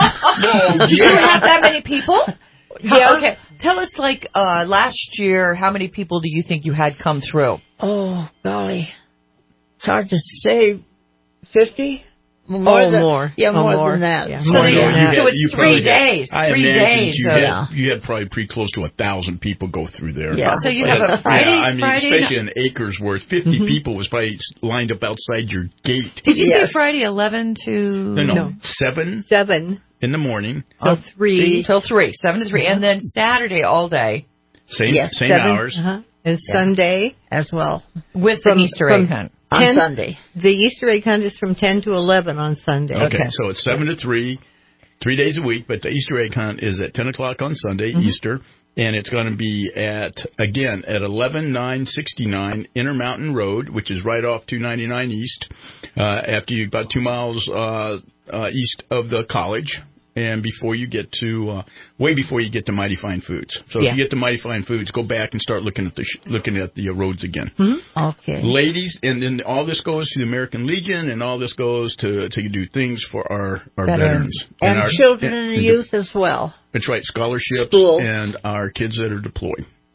Whoa, Do you have that many people? Yeah. How- okay. Tell us, like, uh, last year, how many people do you think you had come through? Oh, golly. It's hard to say. fifty? More Oh, than, more. Yeah, Oh, more, more. than that. Yeah, So more they- than you that. so had- it's you three probably had- days. I Three imagine days. you of- had Yeah. you had probably pretty close to a thousand people go through there. Yeah. So you have a But, Friday, yeah, I mean, Friday. especially an acre's worth. Fifty people was probably lined up outside your gate. Did you Yes. say Friday eleven to No, no, No. seven Seven in the morning, till three. till three, seven to three, and then Saturday all day same Yes, same seven. hours. Uh-huh. And Yeah. Sunday. As well. with From- the Easter from- egg hunt. On Ten- Sunday. The Easter egg hunt is from ten to eleven on Sunday. Okay, so it's seven to three, three days a week. But the Easter egg hunt is at ten o'clock on Sunday, Mm-hmm. Easter, and it's going to be at again at eleven nine sixty nine Intermountain Road, which is right off two ninety nine East, uh, after you about two miles uh, uh, east of the college. And before you get to, uh, way before you get to Mighty Fine Foods. So Yeah. if you get to Mighty Fine Foods, go back and start looking at the sh- looking at the uh, roads again. Okay. Ladies, and then all this goes to the American Legion, and all this goes to to do things for our our Veterans. veterans And our, children and and- youth as well. That's right, scholarships Schools. and our kids that are deployed.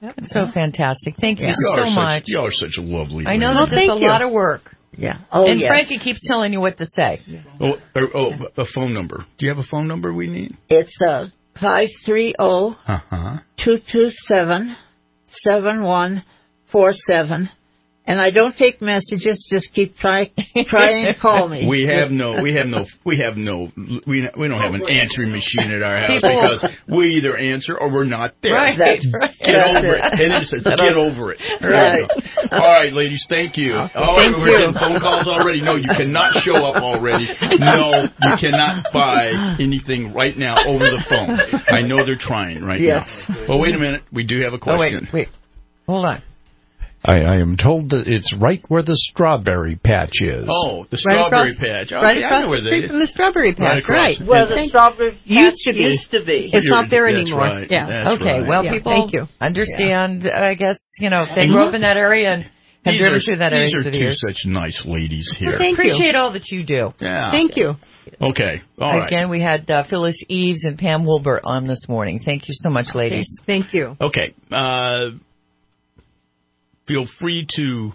It's so fantastic. Thank you Y'all so are such- much. Y'all are such a lovely I know lady. that it's a lot of work. Yeah. Oh, and yes. Frankie keeps telling you what to say. Oh, or, oh, a phone number. Do you have a phone number we need? It's uh, five three zero, Uh-huh. two two seven, seven one four seven. And I don't take messages. Just keep try, trying to call me. We have no, we have no, we have no, we we don't have an answering machine at our house People- because we either answer or we're not there. Right, that's right. Get That's over it. it. And it says, get over it. Right. All right, ladies, thank you. All right, Thank we're you. getting phone calls already. No, you cannot show up already. No, you cannot buy anything right now over the phone. I know they're trying right Yes. now. Well, wait a minute. We do have a Oh, wait, question. wait. Hold on. I, I am told that it's right where the strawberry patch is. Oh, the Right strawberry across- patch. Okay, right I across know where the that street is. from the strawberry Right patch, across right? the- Where the Thank- strawberry patch used to be. Used to be. It's not there That's anymore. right. Yeah. That's Okay, right. well, Yeah, people thank you. understand, I guess, you know, if they And grew look- up in that area and have These driven are, through that area these are through the two years. such nice ladies here. Thank you. Appreciate all that you do. Yeah. Thank you. Okay. All right. Again, we had uh, Phyllis Eves and Pam Wilbert on this morning. Thank you so much, ladies. Thank you. Okay. Uh, feel free to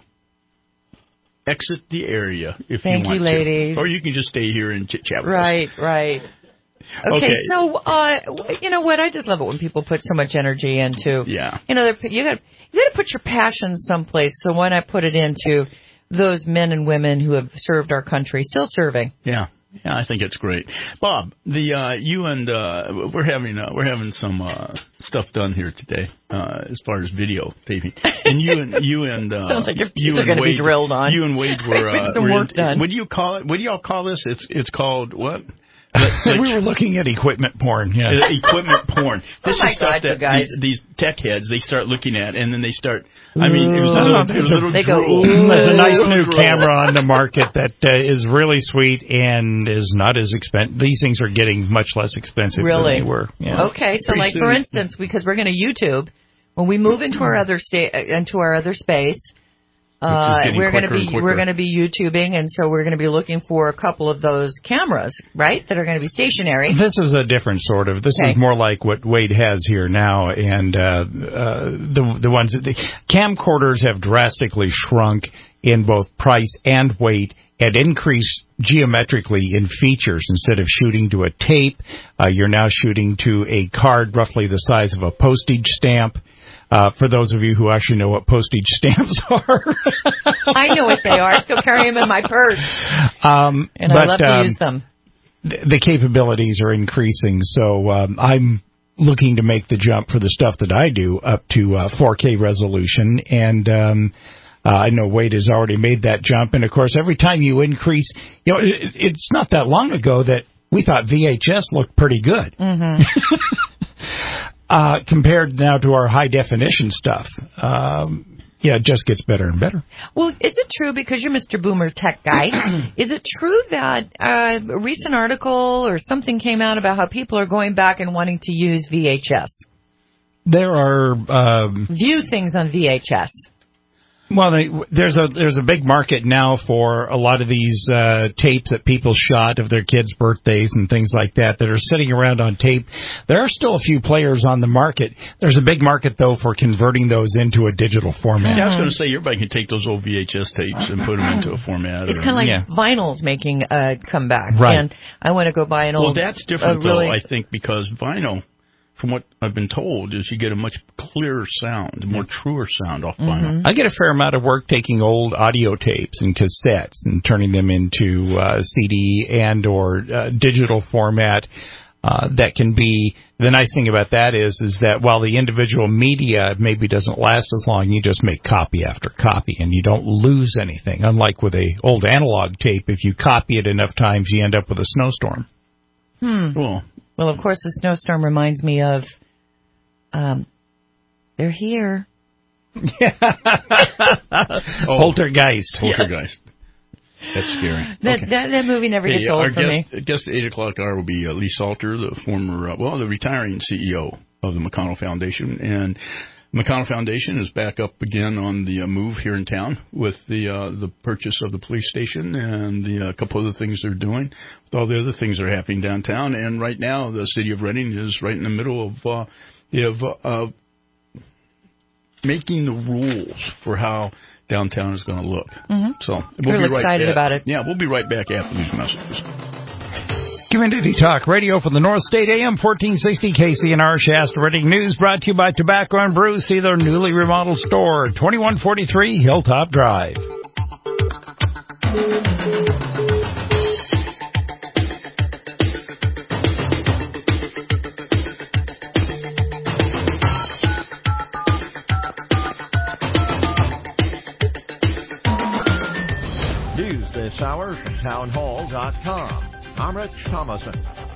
exit the area if Thank you you, want ladies. to. Or you can just stay here and chit chat with us. Right, right. Okay, Okay. so uh, you know what? I just love it when people put so much energy into. Yeah. You know, they're- you got you got to put your passion someplace. So why not put it into those men and women who have served our country, still serving? Yeah. Yeah, I think it's great, Bob. The uh, you and uh, we're having uh, we're having some uh, stuff done here today uh, as far as video taping, and you and you and uh, Sounds like your you teeth are and gonna be Wade, drilled on. You and Wade were Getting uh, some were work in- done. What do you call it? What do y'all call this? It's it's called what? we were looking at equipment porn. Yes. Uh, equipment porn. This Oh my is stuff God, you that guys. these, these tech heads they start looking at, and then they start. I mean, it was a little, it was a little They go, drool. "Ooh." There's a nice Little new drool. camera on the market that uh, is really sweet and is not as expensive. These things are getting much less expensive Really? than they were. Yeah. Okay, so Pretty like soon. for instance, because we're going to YouTube when we move into our other sta- uh, into our other space, uh, getting we're going to quicker be and quicker. we're going to be YouTubing, and so we're going to be looking for a couple of those cameras, right, that are going to be stationary. This is a different sort of. This Okay. is more like what Wade has here now, and uh, uh, the the ones that the camcorders have drastically shrunk in both price and weight, and increased geometrically in features. Instead of shooting to a tape, uh, you're now shooting to a card roughly the size of a postage stamp. Uh, for those of you who actually know what postage stamps are. I know what they are. I still carry them in my purse, Um, and but, I love to um, use them. th- the capabilities are increasing, so um, I'm looking to make the jump for the stuff that I do up to uh, four K resolution, and um, uh, I know Wade has already made that jump, and of course, every time you increase, you know, it, it's not that long ago that we thought V H S looked pretty good. Mm-hmm. Uh, compared now to our high definition stuff. Um, yeah, it just gets better and better. Well, is it true, because you're Mister Boomer Tech guy, is it true that uh, a recent article or something came out about how people are going back and wanting to use V H S? There are um, View things on V H S. Well, they, there's a there's a big market now for a lot of these uh, tapes that people shot of their kids' birthdays and things like that that are sitting around on tape. There are still a few players on the market. There's a big market, though, for converting those into a digital format. Yeah, I was going to say, everybody can take those old V H S tapes and put them into a format. It's or, kind of like yeah. vinyl's making a comeback. Right. And I want to go buy an Well, old... that's different, uh, really, though, I think, because vinyl, from what I've been told, is you get a much clearer sound, more truer sound off vinyl. I get a fair amount of work taking old audio tapes and cassettes and turning them into uh, C D and or uh, digital format. Uh, that can be, the nice thing about that is, is that while the individual media maybe doesn't last as long, you just make copy after copy and you don't lose anything. Unlike with a old analog tape, if you copy it enough times, you end up with a snowstorm. Hmm. Cool. Well, of course, the snowstorm reminds me of... Um, they're here. Oh, Poltergeist. Poltergeist. That's scary. That, Okay. that that movie never gets Hey, old our for me. guest, guest at eight o'clock hour will be uh, Lee Salter, the former, uh, well, the retiring C E O of the McConnell Foundation. And McConnell Foundation is back up again on the uh, move here in town with the uh, the purchase of the police station and the uh, couple other things they're doing, with all the other things that are happening downtown. And right now, the city of Reading is right in the middle of uh, of uh, making the rules for how downtown is going to look. Mm-hmm. So we'll really be right excited back. about it. Yeah, we'll be right back after these messages. Community Talk Radio from the North State, A M fourteen sixty, K C N R Shasta Reading News, brought to you by Tobacco and Brew. See their newly remodeled store, twenty-one forty-three Hilltop Drive. News this hour from town hall dot com. I'm Rich Thomason.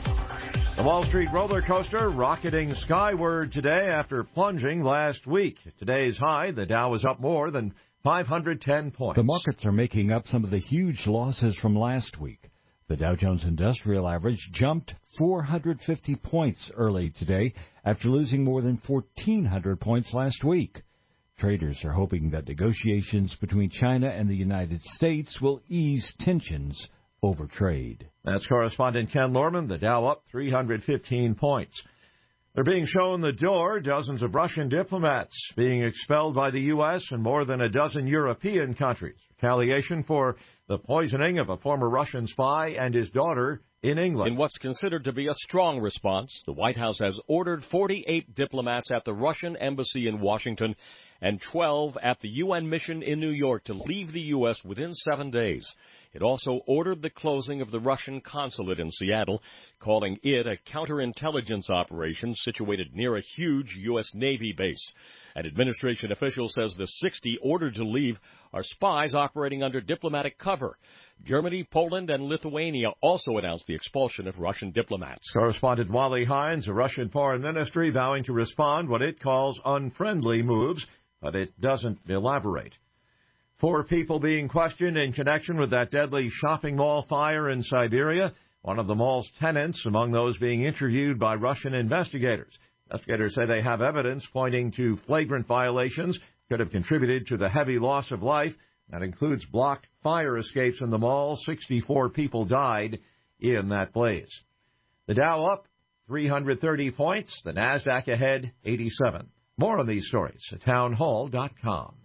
The Wall Street roller coaster rocketing skyward today after plunging last week. Today's high, the Dow was up more than five hundred ten points. The markets are making up some of the huge losses from last week. The Dow Jones Industrial Average jumped four hundred fifty points early today after losing more than fourteen hundred points last week. Traders are hoping that negotiations between China and the United States will ease tensions over trade. That's correspondent Ken Lorman. The Dow up three hundred fifteen points. They're being shown the door. Dozens of Russian diplomats being expelled by the U S and more than a dozen European countries. Retaliation for the poisoning of a former Russian spy and his daughter in England. In what's considered to be a strong response, the White House has ordered forty-eight diplomats at the Russian embassy in Washington and twelve at the U N mission in New York to leave the U S within seven days. It also ordered the closing of the Russian consulate in Seattle, calling it a counterintelligence operation situated near a huge U S Navy base. An administration official says the sixty ordered to leave are spies operating under diplomatic cover. Germany, Poland, and Lithuania also announced the expulsion of Russian diplomats. Correspondent Wally Hines, the Russian Foreign Ministry, vowing to respond what it calls unfriendly moves, but it doesn't elaborate. Four people being questioned in connection with that deadly shopping mall fire in Siberia. One of the mall's tenants among those being interviewed by Russian investigators. Investigators say they have evidence pointing to flagrant violations could have contributed to the heavy loss of life. That includes blocked fire escapes in the mall. sixty-four people died in that blaze. The Dow up three hundred thirty points. The NASDAQ ahead eighty-seven. More on these stories at town hall dot com.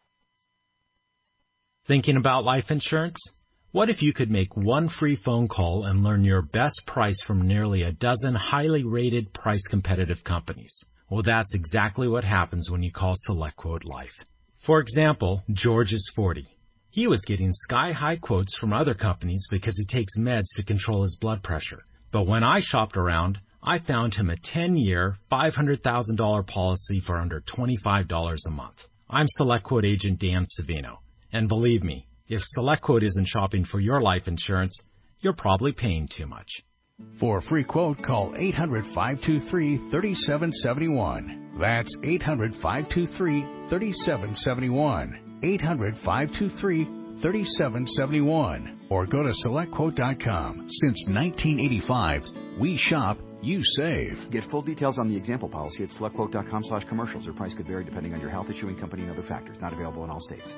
Thinking about life insurance? What if you could make one free phone call and learn your best price from nearly a dozen highly rated, price-competitive companies? Well, that's exactly what happens when you call SelectQuote Life. For example, George is forty. He was getting sky-high quotes from other companies because he takes meds to control his blood pressure. But when I shopped around, I found him a ten-year, five hundred thousand dollars policy for under twenty-five dollars a month. I'm SelectQuote agent Dan Savino. And believe me, if SelectQuote isn't shopping for your life insurance, you're probably paying too much. For a free quote, call eight hundred, five two three, three seven seven one. That's eight hundred, five two three, three seven seven one. eight hundred, five two three, three seven seven one. Or go to select quote dot com. Since nineteen eighty-five, we shop, you save. Get full details on the example policy at select quote dot com slash commercials. Or price could vary depending on your health, issuing company, and other factors. Not available in all states.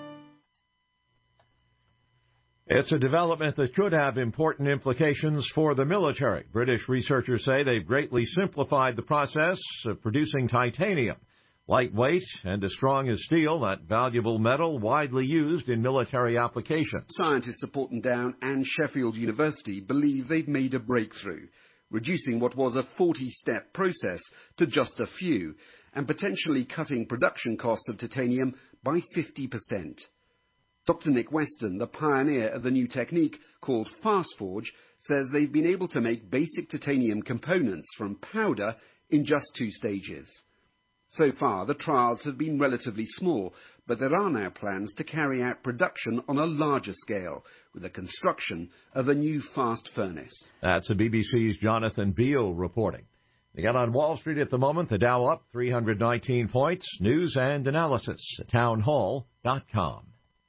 It's a development that could have important implications for the military. British researchers say they've greatly simplified the process of producing titanium. Lightweight and as strong as steel, that valuable metal widely used in military applications. Scientists at Porton Down and Sheffield University believe they've made a breakthrough, reducing what was a forty-step process to just a few, and potentially cutting production costs of titanium by fifty percent. Doctor Nick Weston, the pioneer of the new technique called FastForge, says they've been able to make basic titanium components from powder in just two stages. So far, the trials have been relatively small, but there are now plans to carry out production on a larger scale with the construction of a new fast furnace. That's the B B C's Jonathan Beale reporting. Again on Wall Street at the moment, the Dow up three hundred nineteen points. News and analysis at town hall dot com.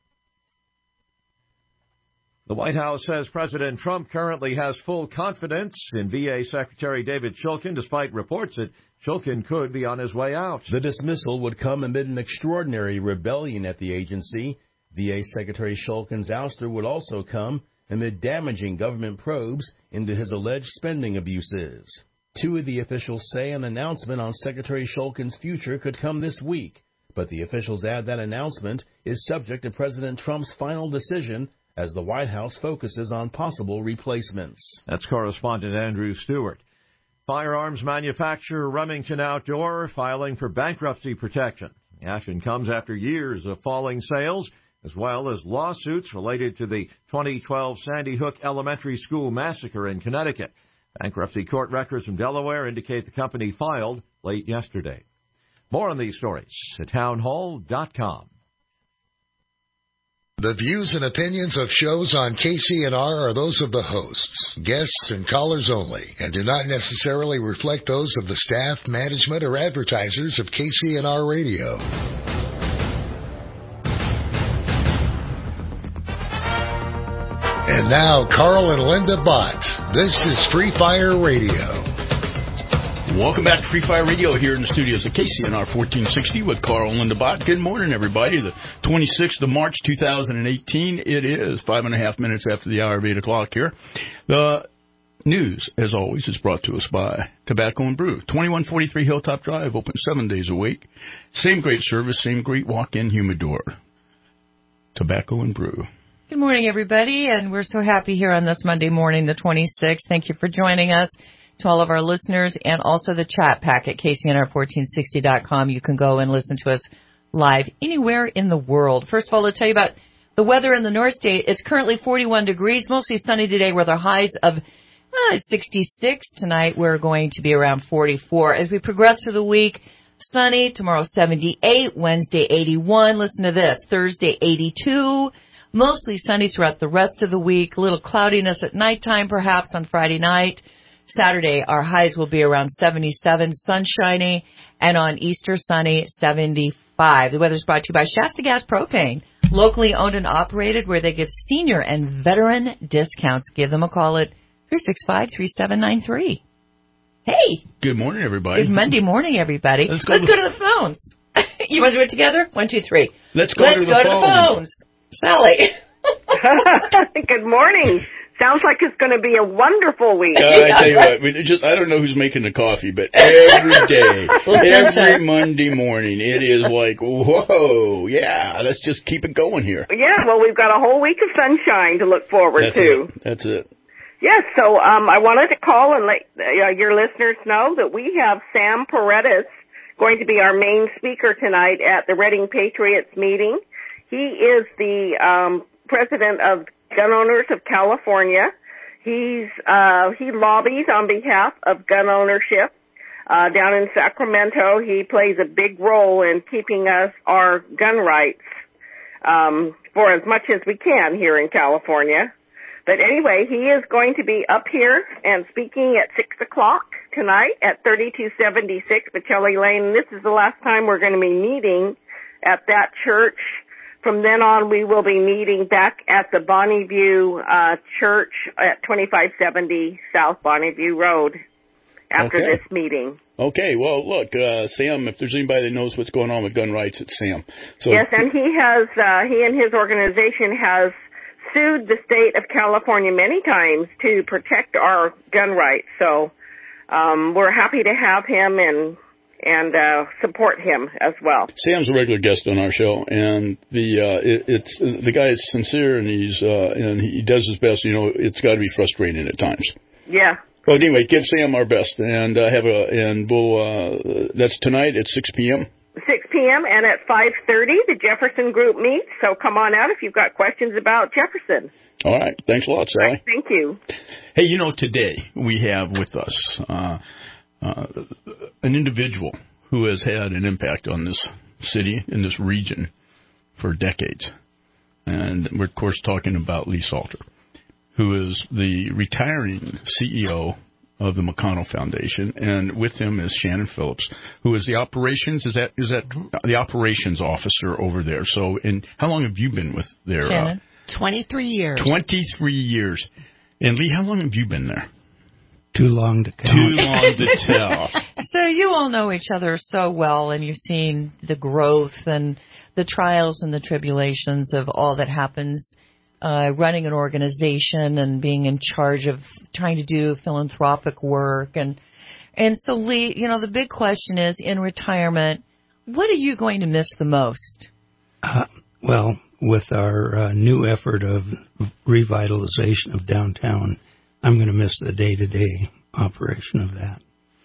The White House says President Trump currently has full confidence in V A Secretary David Shulkin, despite reports that Shulkin could be on his way out. The dismissal would come amid an extraordinary rebellion at the agency. V A Secretary Shulkin's ouster would also come amid damaging government probes into his alleged spending abuses. Two of the officials say an announcement on Secretary Shulkin's future could come this week, But the officials add that announcement is subject to President Trump's final decision as the White House focuses on possible replacements. That's correspondent Andrew Stewart. Firearms manufacturer Remington Outdoor filing for bankruptcy protection. The action comes after years of falling sales, as well as lawsuits related to the twenty twelve Sandy Hook Elementary School massacre in Connecticut. Bankruptcy court records from Delaware indicate the company filed late yesterday. More on these stories at townhall dot com. The views and opinions of shows on K C N R are those of the hosts, guests, and callers only, and do not necessarily reflect those of the staff, management, or advertisers of K C N R Radio. And now, Carl and Linda Bott. This is Free Fire Radio. Welcome back to Free Fire Radio here in the studios of K C N R fourteen sixty with Carl and Linda Bott. Good morning, everybody. The twenty-sixth of March, two thousand eighteen. It is five and a half minutes after the hour of eight o'clock here. The news, as always, is brought to us by Tobacco and Brew. twenty-one forty-three Hilltop Drive, open seven days a week. Same great service, same great walk-in humidor. Tobacco and Brew. Good morning, everybody, and we're so happy here on this Monday morning, the twenty-sixth. Thank you for joining us. To all of our listeners, and also the chat pack at K C N R fourteen sixty dot com. You can go and listen to us live anywhere in the world. First of all, to tell you about the weather in the North State. It's currently forty-one degrees, mostly sunny today with our highs of uh, sixty-six. Tonight we're going to be around forty-four. As we progress through the week, sunny. Tomorrow seventy-eight, Wednesday eighty-one. Listen to this, Thursday eighty-two. Mostly sunny throughout the rest of the week. A little cloudiness at nighttime perhaps on Friday night. Saturday, our highs will be around seventy-seven, sunshiny, and on Easter, sunny, seventy-five. The weather's brought to you by Shasta Gas Propane, locally owned and operated, where they give senior and veteran discounts. Give them a call at three six five, three seven nine three. Hey! Good morning, everybody. Good Monday morning, everybody. Let's go, Let's to, go to the phones. You want to do it together? One, two, three. Let's go, Let's to, the go to the phones. Sally. Good morning. Sounds like it's going to be a wonderful week. Uh, I tell you what, we just I don't know who's making the coffee, but every day, every Monday morning, it is like, whoa, yeah, let's just keep it going here. Yeah, well, we've got a whole week of sunshine to look forward That's to. It. That's it. Yes, so um, I wanted to call and let uh, your listeners know that we have Sam Paredes going to be our main speaker tonight at the Reading Patriots meeting. He is the um, president of Gun Owners of California. He's uh he lobbies on behalf of gun ownership uh down in Sacramento. He plays a big role in keeping us our gun rights um for as much as we can here in California. But anyway, he is going to be up here and speaking at six o'clock tonight at thirty-two seventy-six Pacelli Lane. This is the last time we're going to be meeting at that church. From then on, we will be meeting back at the Bonneview uh, Church at twenty-five seventy South Bonneview Road after okay. this meeting. Okay, well, look, uh, Sam, if there's anybody that knows what's going on with gun rights, it's Sam. So, yes, and he has, uh, he and his organization has sued the state of California many times to protect our gun rights. So um, we're happy to have him and and uh, support him as well. Sam's a regular guest on our show, and the uh, it, it's the guy is sincere, and he's uh, and he does his best. You know, it's got to be frustrating at times. Yeah. Well, anyway, give Sam our best, and uh, have a and we'll uh, that's tonight at six p.m. six p.m. and at five thirty, the Jefferson Group meets. So come on out if you've got questions about Jefferson. All right. Thanks a lot, Sally. Right, thank you. Hey, you know, today we have with us uh, uh, an individual who has had an impact on this city and this region for decades. And we're, of course, talking about Lee Salter, who is the retiring C E O of the McConnell Foundation, and with him is Shannon Phillips, who is the operations, is that is that the operations officer over there. So, and how long have you been with their... Shannon? Uh, twenty-three years. twenty-three years. And Lee, how long have you been there? Too long to count. Too long to tell. So you all know each other so well, and you've seen the growth and the trials and the tribulations of all that happens uh, running an organization and being in charge of trying to do philanthropic work. And and so, Lee, you know, the big question is, in retirement, what are you going to miss the most? Uh, well, with our uh, new effort of revitalization of downtown, I'm going to miss the day-to-day operation of that.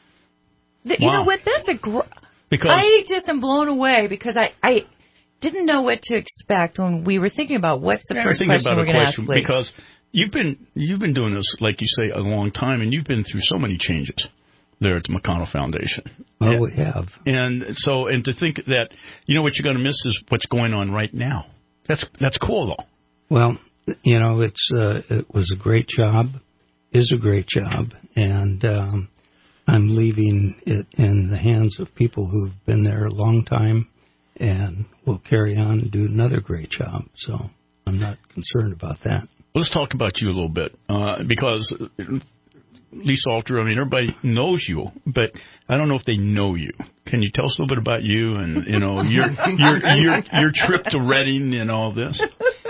The, you Wow. know what? That's a gr- Because I just am blown away because I, I didn't know what to expect when we were thinking about what's the Yeah, I was first thinking question about we're a going to ask. question Lee. because you've been you've been doing this, like you say, a long time, and you've been through so many changes there at the McConnell Foundation. Oh, and, we have. And so, and to think that, you know, what you're going to miss is what's going on right now. That's that's cool, though. Well, you know, it's uh, it was a great job, is a great job, and um, I'm leaving it in the hands of people who've been there a long time and will carry on and do another great job. So I'm not concerned about that. Let's talk about you a little bit, uh, because Lee Salter, I mean, everybody knows you, but I don't know if they know you. Can you tell us a little bit about you and, you know, your your your, your trip to Reading and all this?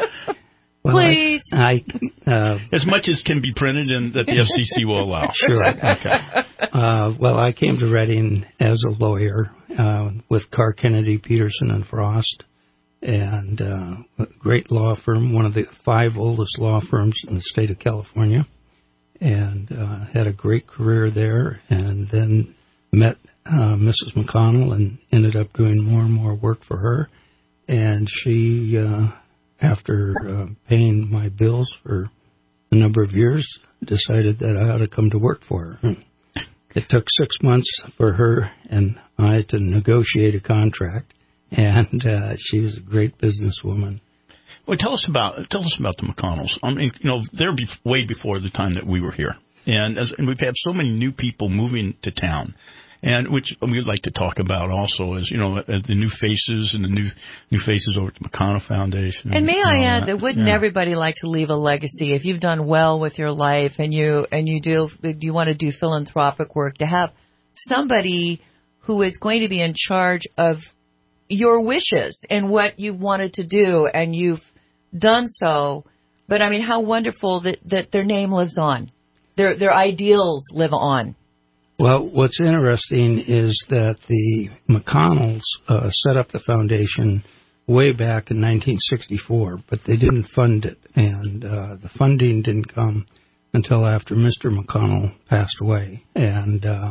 Well, Please. I, I uh, as much as can be printed and that the F C C will allow. Sure. Okay. Uh, well, I came to Reading as a lawyer uh, with Carr Kennedy, Peterson, and Frost, and uh, a great law firm, one of the five oldest law firms in the state of California, and uh, had a great career there, and then met uh, Missus McConnell and ended up doing more and more work for her, and she, uh, after uh, paying my bills for a number of years, decided that I ought to come to work for her. It took six months for her and I to negotiate a contract, and uh, she was a great businesswoman. Well, tell us about tell us about the McConnells. I mean, you know, they're be- way before the time that we were here, and as and we've had so many new people moving to town, and which we'd like to talk about also is, you know, the new faces and the new new faces over at the McConnell Foundation. And may I add that, that wouldn't yeah. everybody like to leave a legacy if you've done well with your life and you and you do you want to do philanthropic work, to have somebody who is going to be in charge of your wishes and what you wanted to do, and you've done so. But I mean, how wonderful that, that their name lives on, their their ideals live on. Well, what's interesting is that the McConnells uh, set up the foundation way back in nineteen sixty-four, but they didn't fund it, and uh, the funding didn't come until after Mister McConnell passed away. And uh,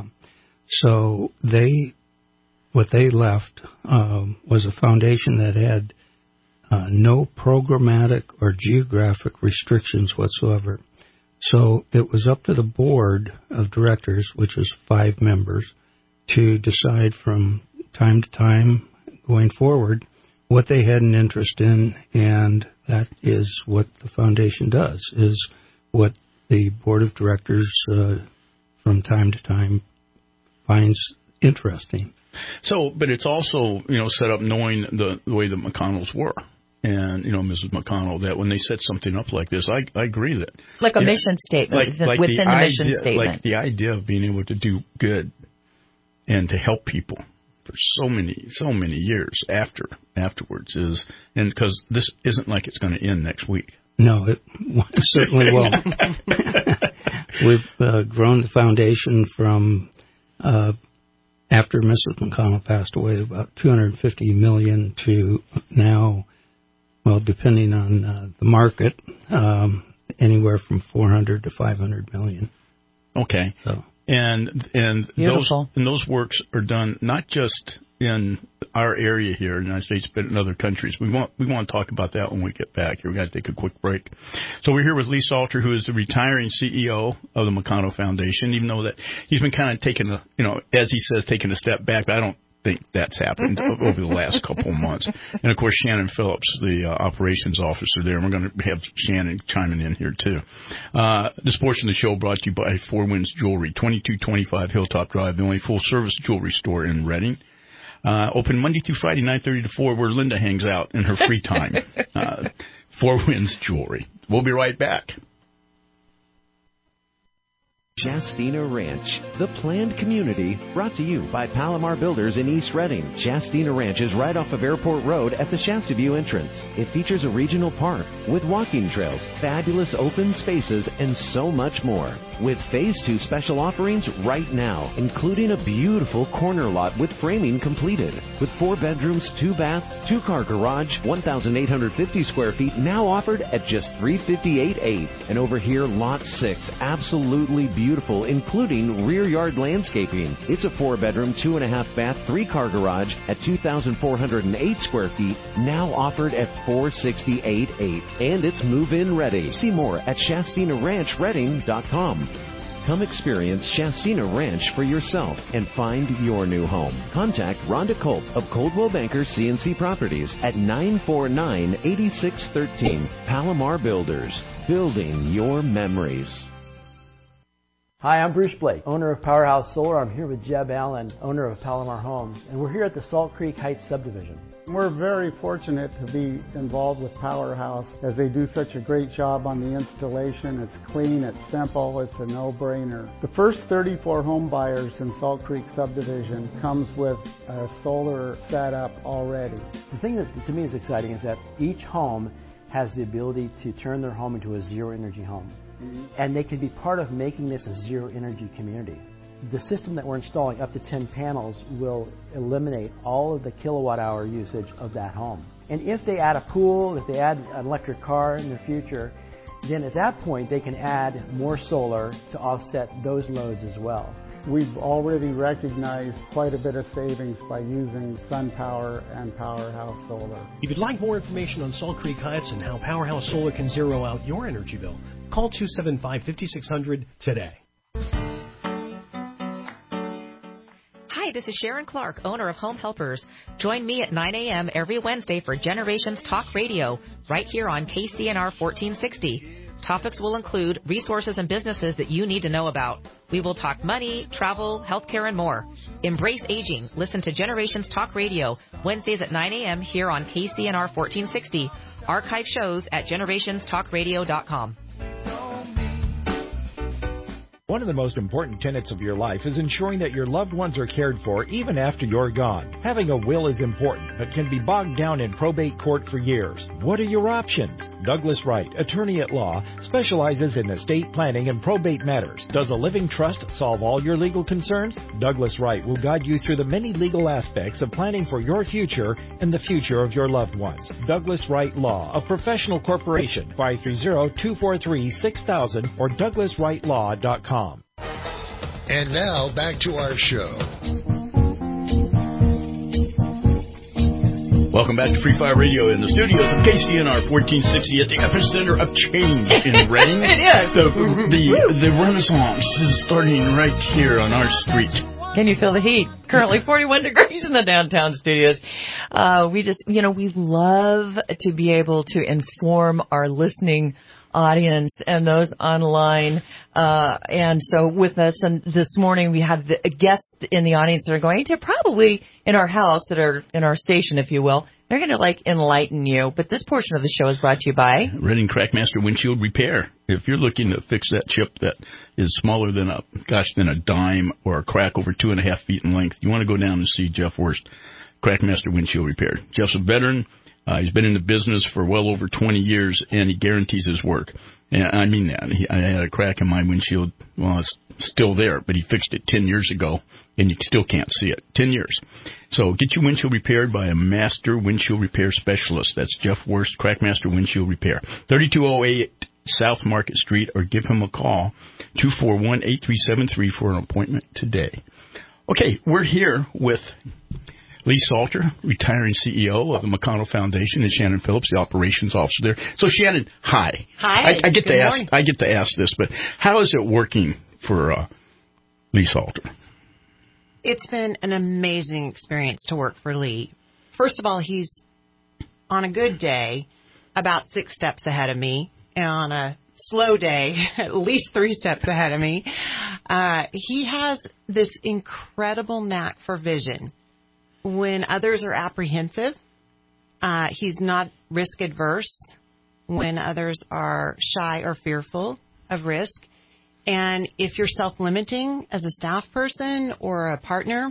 so they, what they left um, was a foundation that had uh, no programmatic or geographic restrictions whatsoever. So it was up to the board of directors, which was five members, to decide from time to time going forward what they had an interest in, and that is what the foundation does, is what the board of directors uh, from time to time finds interesting. So, but it's also, you know, set up knowing the, the way the McConnells were. And, you know, Missus McConnell, that when they set something up like this, I, I agree that. Like a yeah, mission statement, like, like within the, the mission idea, statement. Like the idea of being able to do good and to help people for so many, so many years after, afterwards is, and because this isn't like it's going to end next week. No, it certainly won't. We've uh, grown the foundation from, uh, after Missus McConnell passed away, about two hundred fifty million dollars to now, well, depending on uh, the market, um, anywhere from four hundred to five hundred million. Okay. So. And and Beautiful. those and those works are done not just in our area here in the United States, but in other countries. We want we want to talk about that when we get back. Here, we got to take a quick break. So we're here with Lee Salter, who is the retiring C E O of the McConnell Foundation. Even though that he's been kind of taking a, you know, as he says, taking a step back. But I don't think that's happened over the last couple of months. And of course, Shannon Phillips, the uh, operations officer there. And we're going to have Shannon chiming in here too. Uh, this portion of the show brought to you by Four Winds Jewelry, twenty-two twenty-five Hilltop Drive, the only full-service jewelry store in Reading. Uh, open Monday through Friday, nine thirty to four, where Linda hangs out in her free time. uh, Four Winds Jewelry. We'll be right back. Shastina Ranch, the planned community, brought to you by Palomar Builders in East Reading. Shastina Ranch is right off of Airport Road at the Shasta View entrance. It features a regional park with walking trails, fabulous open spaces, and so much more. With Phase two special offerings right now, including a beautiful corner lot with framing completed. With four bedrooms, two baths, two-car garage, one thousand eight hundred fifty square feet, now offered at just three hundred fifty-eight thousand eight hundred dollars. And over here, Lot six, absolutely beautiful, including rear yard landscaping. It's a four-bedroom, two-and-a-half bath, three-car garage at two thousand four hundred eight square feet, now offered at four hundred sixty-eight thousand eight hundred dollars. And it's move-in ready. See more at Shastina Ranch Reading dot com. Come experience Shastina Ranch for yourself and find your new home. Contact Rhonda Culp of Coldwell Banker C and C Properties at nine four nine, eight six one three. Palomar Builders, building your memories. Hi, I'm Bruce Blake, owner of Powerhouse Solar. I'm here with Jeb Allen, owner of Palomar Homes, and we're here at the Salt Creek Heights subdivision. We're very fortunate to be involved with Powerhouse as they do such a great job on the installation. It's clean, it's simple, it's a no-brainer. The first thirty-four home buyers in Salt Creek subdivision comes with a solar setup already. The thing that to me is exciting is that each home has the ability to turn their home into a zero-energy home. Mm-hmm. And they can be part of making this a zero-energy community. The system that we're installing, up to ten panels, will eliminate all of the kilowatt hour usage of that home. And if they add a pool, if they add an electric car in the future, then at that point they can add more solar to offset those loads as well. We've already recognized quite a bit of savings by using SunPower and Powerhouse Solar. If you'd like more information on Salt Creek Heights and how Powerhouse Solar can zero out your energy bill, call two seven five, five six zero zero today. Hi, this is Sharon Clark, owner of Home Helpers. Join me at nine a.m. every Wednesday for Generations Talk Radio, right here on K C N R fourteen sixty. Topics will include resources and businesses that you need to know about. We will talk money, travel, healthcare, and more. Embrace aging. Listen to Generations Talk Radio, Wednesdays at nine a.m. here on K C N R fourteen sixty. Archive shows at generations talk radio dot com. One of the most important tenets of your life is ensuring that your loved ones are cared for even after you're gone. Having a will is important, but can be bogged down in probate court for years. What are your options? Douglas Wright, attorney at law, specializes in estate planning and probate matters. Does a living trust solve all your legal concerns? Douglas Wright will guide you through the many legal aspects of planning for your future and the future of your loved ones. Douglas Wright Law, a professional corporation, five three zero, two four three, six thousand or douglas wright law dot com. And now, back to our show. Welcome back to Free Fire Radio in the studios of K C N R fourteen sixty at the epicenter of change in Reading. It is. The, the, the Renaissance is starting right here on our street. Can you feel the heat? Currently forty-one degrees in the downtown studios. Uh, we just, you know, we love to be able to inform our listening audience and those online. Uh, and so with us, and this morning we have the, a guest in the audience that are going to probably in our house, that are in our station, if you will. They're going to like enlighten you. But this portion of the show is brought to you by Reading Crackmaster Windshield Repair. If you're looking to fix that chip that is smaller than a, gosh, than a dime or a crack over two and a half feet in length, you want to go down and see Jeff Worst, Crackmaster Windshield Repair. Jeff's a veteran. Uh, he's been in the business for well over twenty years, and he guarantees his work. And I mean that. He, I had a crack in my windshield. Well, it's still there, but he fixed it ten years ago, and you still can't see it. ten years. So get your windshield repaired by a master windshield repair specialist. That's Jeff Worst, Crackmaster Windshield Repair. thirty-two oh eight South Market Street, or give him a call, two four one, eight three seven three, for an appointment today. Okay, we're here with Lee Salter, retiring C E O of the McConnell Foundation, and Shannon Phillips, the operations officer there. So, Shannon, hi. Hi. I, I get Good to ask. morning. I get to ask this, but how is it working for uh, Lee Salter? It's been an amazing experience to work for Lee. First of all, he's on a good day about six steps ahead of me, and on a slow day, at least three steps ahead of me. Uh, he has this incredible knack for vision. When others are apprehensive, uh, he's not risk adverse. When others are shy or fearful of risk, And if you're self-limiting as a staff person or a partner,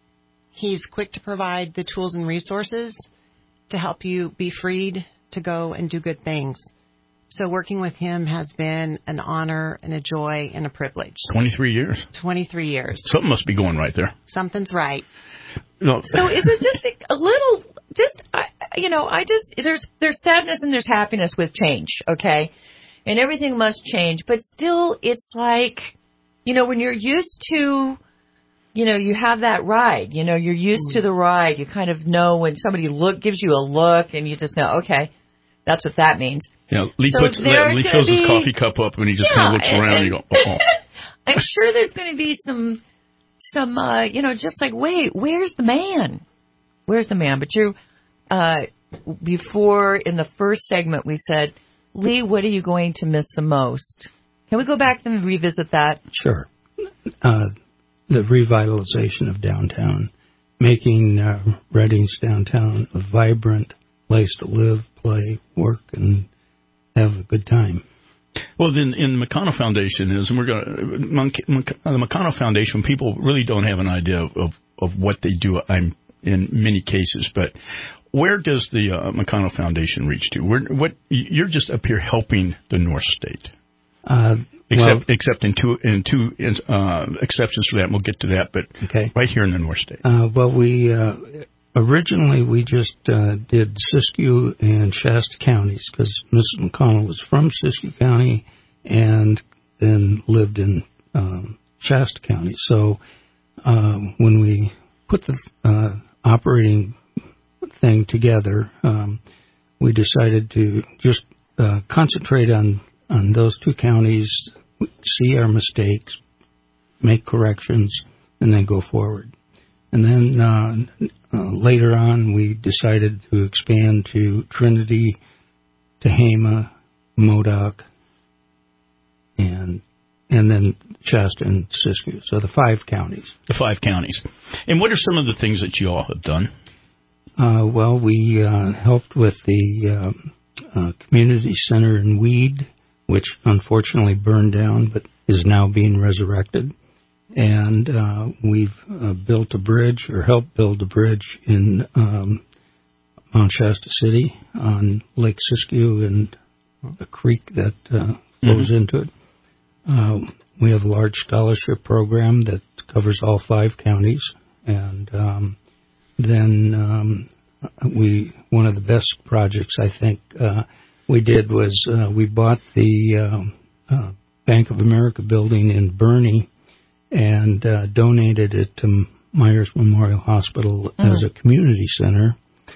he's quick to provide the tools and resources to help you be freed to go and do good things. So working with him has been an honor and a joy and a privilege. twenty-three years. twenty-three years. Something must be going right there. Something's right. No. So is it just a, a little, just, I, you know, I just, there's there's sadness and there's happiness with change, okay? And everything must change. But still, it's like, you know, when you're used to, you know, you have that ride. You know, you're used mm. to the ride. You kind of know when somebody look gives you a look and you just know, okay, that's what that means. Yeah, Lee, so puts, Lee fills be, his coffee cup up and he just yeah, kind of looks and, around and, and you go, oh. I'm sure there's going to be some, some, uh, you know, just like, wait, where's the man? Where's the man? But you, uh, before in the first segment, we said, Lee, what are you going to miss the most? Can we go back and revisit that? Sure. Uh, the revitalization of downtown, making uh, Redding's downtown a vibrant place to live, play, work, and have a good time. Well, then in the McConnell Foundation is, and we're going to, the McConnell Foundation, people really don't have an idea of, of what they do. I'm in many cases, but where does the uh, McConnell Foundation reach to? Where, what you're just up here helping the North State, uh, except well, except in two in two uh, exceptions for that. And we'll get to that, but okay. right here in the North State. Uh, well, we. Uh, Originally, we just uh, did Siskiyou and Shasta counties because Missus McConnell was from Siskiyou County and then lived in um, Shasta County. So uh, when we put the uh, operating thing together, um, we decided to just uh, concentrate on, on those two counties, see our mistakes, make corrections, and then go forward. And then uh, uh, later on, we decided to expand to Trinity, Tehama, Modoc, and and then Shasta and Siskiyou. So the five counties. The five counties. And what are some of the things that you all have done? Uh, well, we uh, helped with the uh, uh, community center in Weed, which unfortunately burned down, but is now being resurrected. And uh, we've uh, built a bridge, or helped build a bridge in um, Mount Shasta City on Lake Siskiyou and a creek that uh, flows mm-hmm. into it. Uh, we have a large scholarship program that covers all five counties. And um, then um, we one of the best projects I think uh, we did was uh, we bought the uh, uh, Bank of America building in Boerne and uh, donated it to Myers Memorial Hospital mm-hmm. as a community center.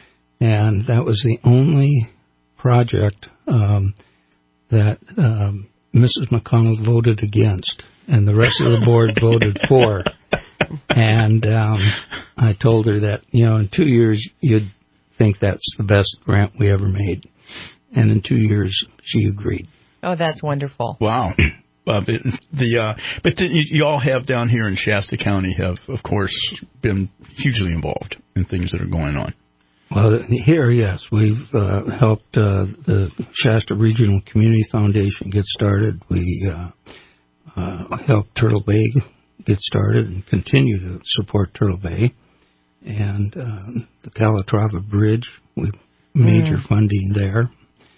And that was the only project um, that um, Missus McConnell voted against, and the rest of the board voted for. And um, I told her that, you know, in two years you'd think that's the best grant we ever made. And in two years she agreed. Oh, that's wonderful. Wow. Uh, the uh, but the, you, you all have down here in Shasta County have, of course, been hugely involved in things that are going on. Well, here, yes, we've uh, helped uh, the Shasta Regional Community Foundation get started. We uh, uh, helped Turtle Bay get started and continue to support Turtle Bay. And uh, the Calatrava Bridge, we major mm. funding there.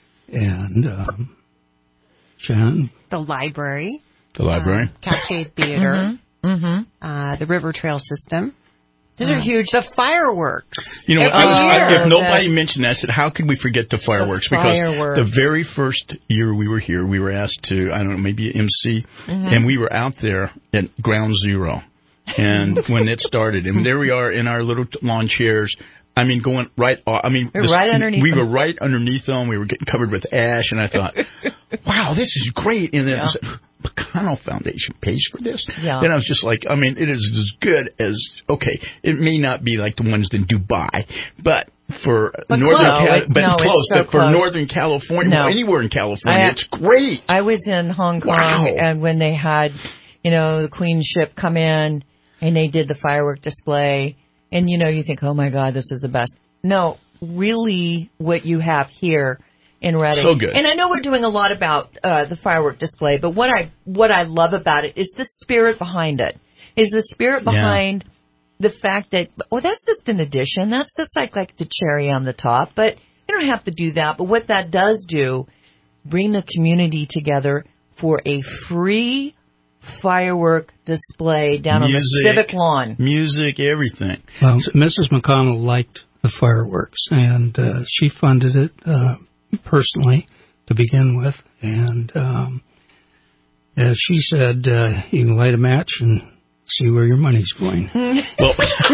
And um, Shannon? The library. The library. Uh, Cascade Theater. Mm-hmm. Mm-hmm. Uh, the River Trail System. Those uh, are huge. The fireworks. You know, Every I was, year, I, if nobody the, mentioned that, I said, how could we forget the fireworks? The because fireworks. the very first year we were here, we were asked to, I don't know, maybe M C, mm-hmm. and we were out there at Ground Zero. And when it started, and there we are in our little lawn chairs. I mean, going right off. I mean, we're the, right underneath we them. were right underneath them. We were getting covered with ash, and I thought, wow, this is great. And then yeah. I said, McConnell Foundation pays for this? Yeah. Then I was just like, I mean, it is as good as, okay, it may not be like the ones in Dubai, but for but Northern California, but no, close, so but for close. Northern California, no. well, anywhere in California, I, it's great. I was in Hong Kong, wow. and when they had, you know, the Queen ship come in, and they did the firework display, and, you know, you think, oh, my God, this is the best. No, really what you have here in Reading. So good. And I know we're doing a lot about uh, the firework display, but what I what I love about it is the spirit behind it. Is the spirit behind yeah. the fact that, well, that's just an addition. That's just like like the cherry on the top. But you don't have to do that. But what that does do, bring the community together for a free firework display down music, on the civic lawn. Music, everything. Well, Missus McConnell liked the fireworks, and uh, she funded it uh, personally to begin with. And um, as she said, uh, you can light a match and see where your money's going. Well,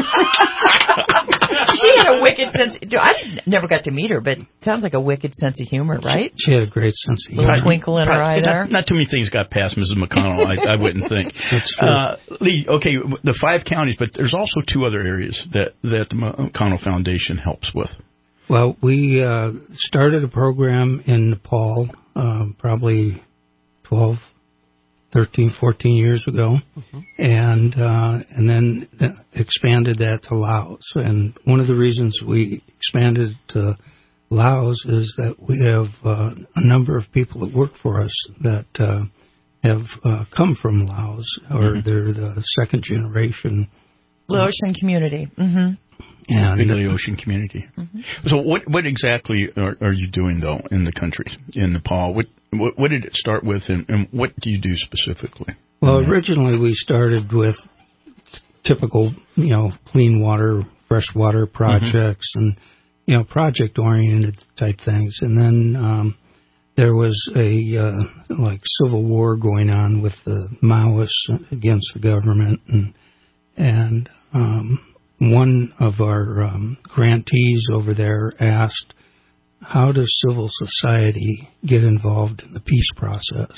she had a wicked sense. I didn't, never got to meet her, but it sounds like a wicked sense of humor, right? She had a great sense of humor. Little twinkle in her eye there. Not, not too many things got past Missus McConnell, I, I wouldn't think. That's true. Uh, Lee, okay, the five counties, but there's also two other areas that, that the McConnell Foundation helps with. Well, we uh, started a program in Nepal um, probably twelve, thirteen, fourteen years ago, mm-hmm. and uh, and then expanded that to Laos. And one of the reasons we expanded to Laos is that we have uh, a number of people that work for us that uh, have uh, come from Laos, or mm-hmm. they're the second generation. Laotian community. Mm-hmm. And the Laotian community. Mm-hmm. So what what exactly are, are you doing, though, in the country, in Nepal? What what, what did it start with, and, and what do you do specifically? Well, originally we started with typical, you know, clean water, fresh water projects, mm-hmm. and, you know, project-oriented type things. And then um, there was a, uh, like, civil war going on with the Maoists against the government, and, and um one of our um, grantees over there asked, how does civil society get involved in the peace process?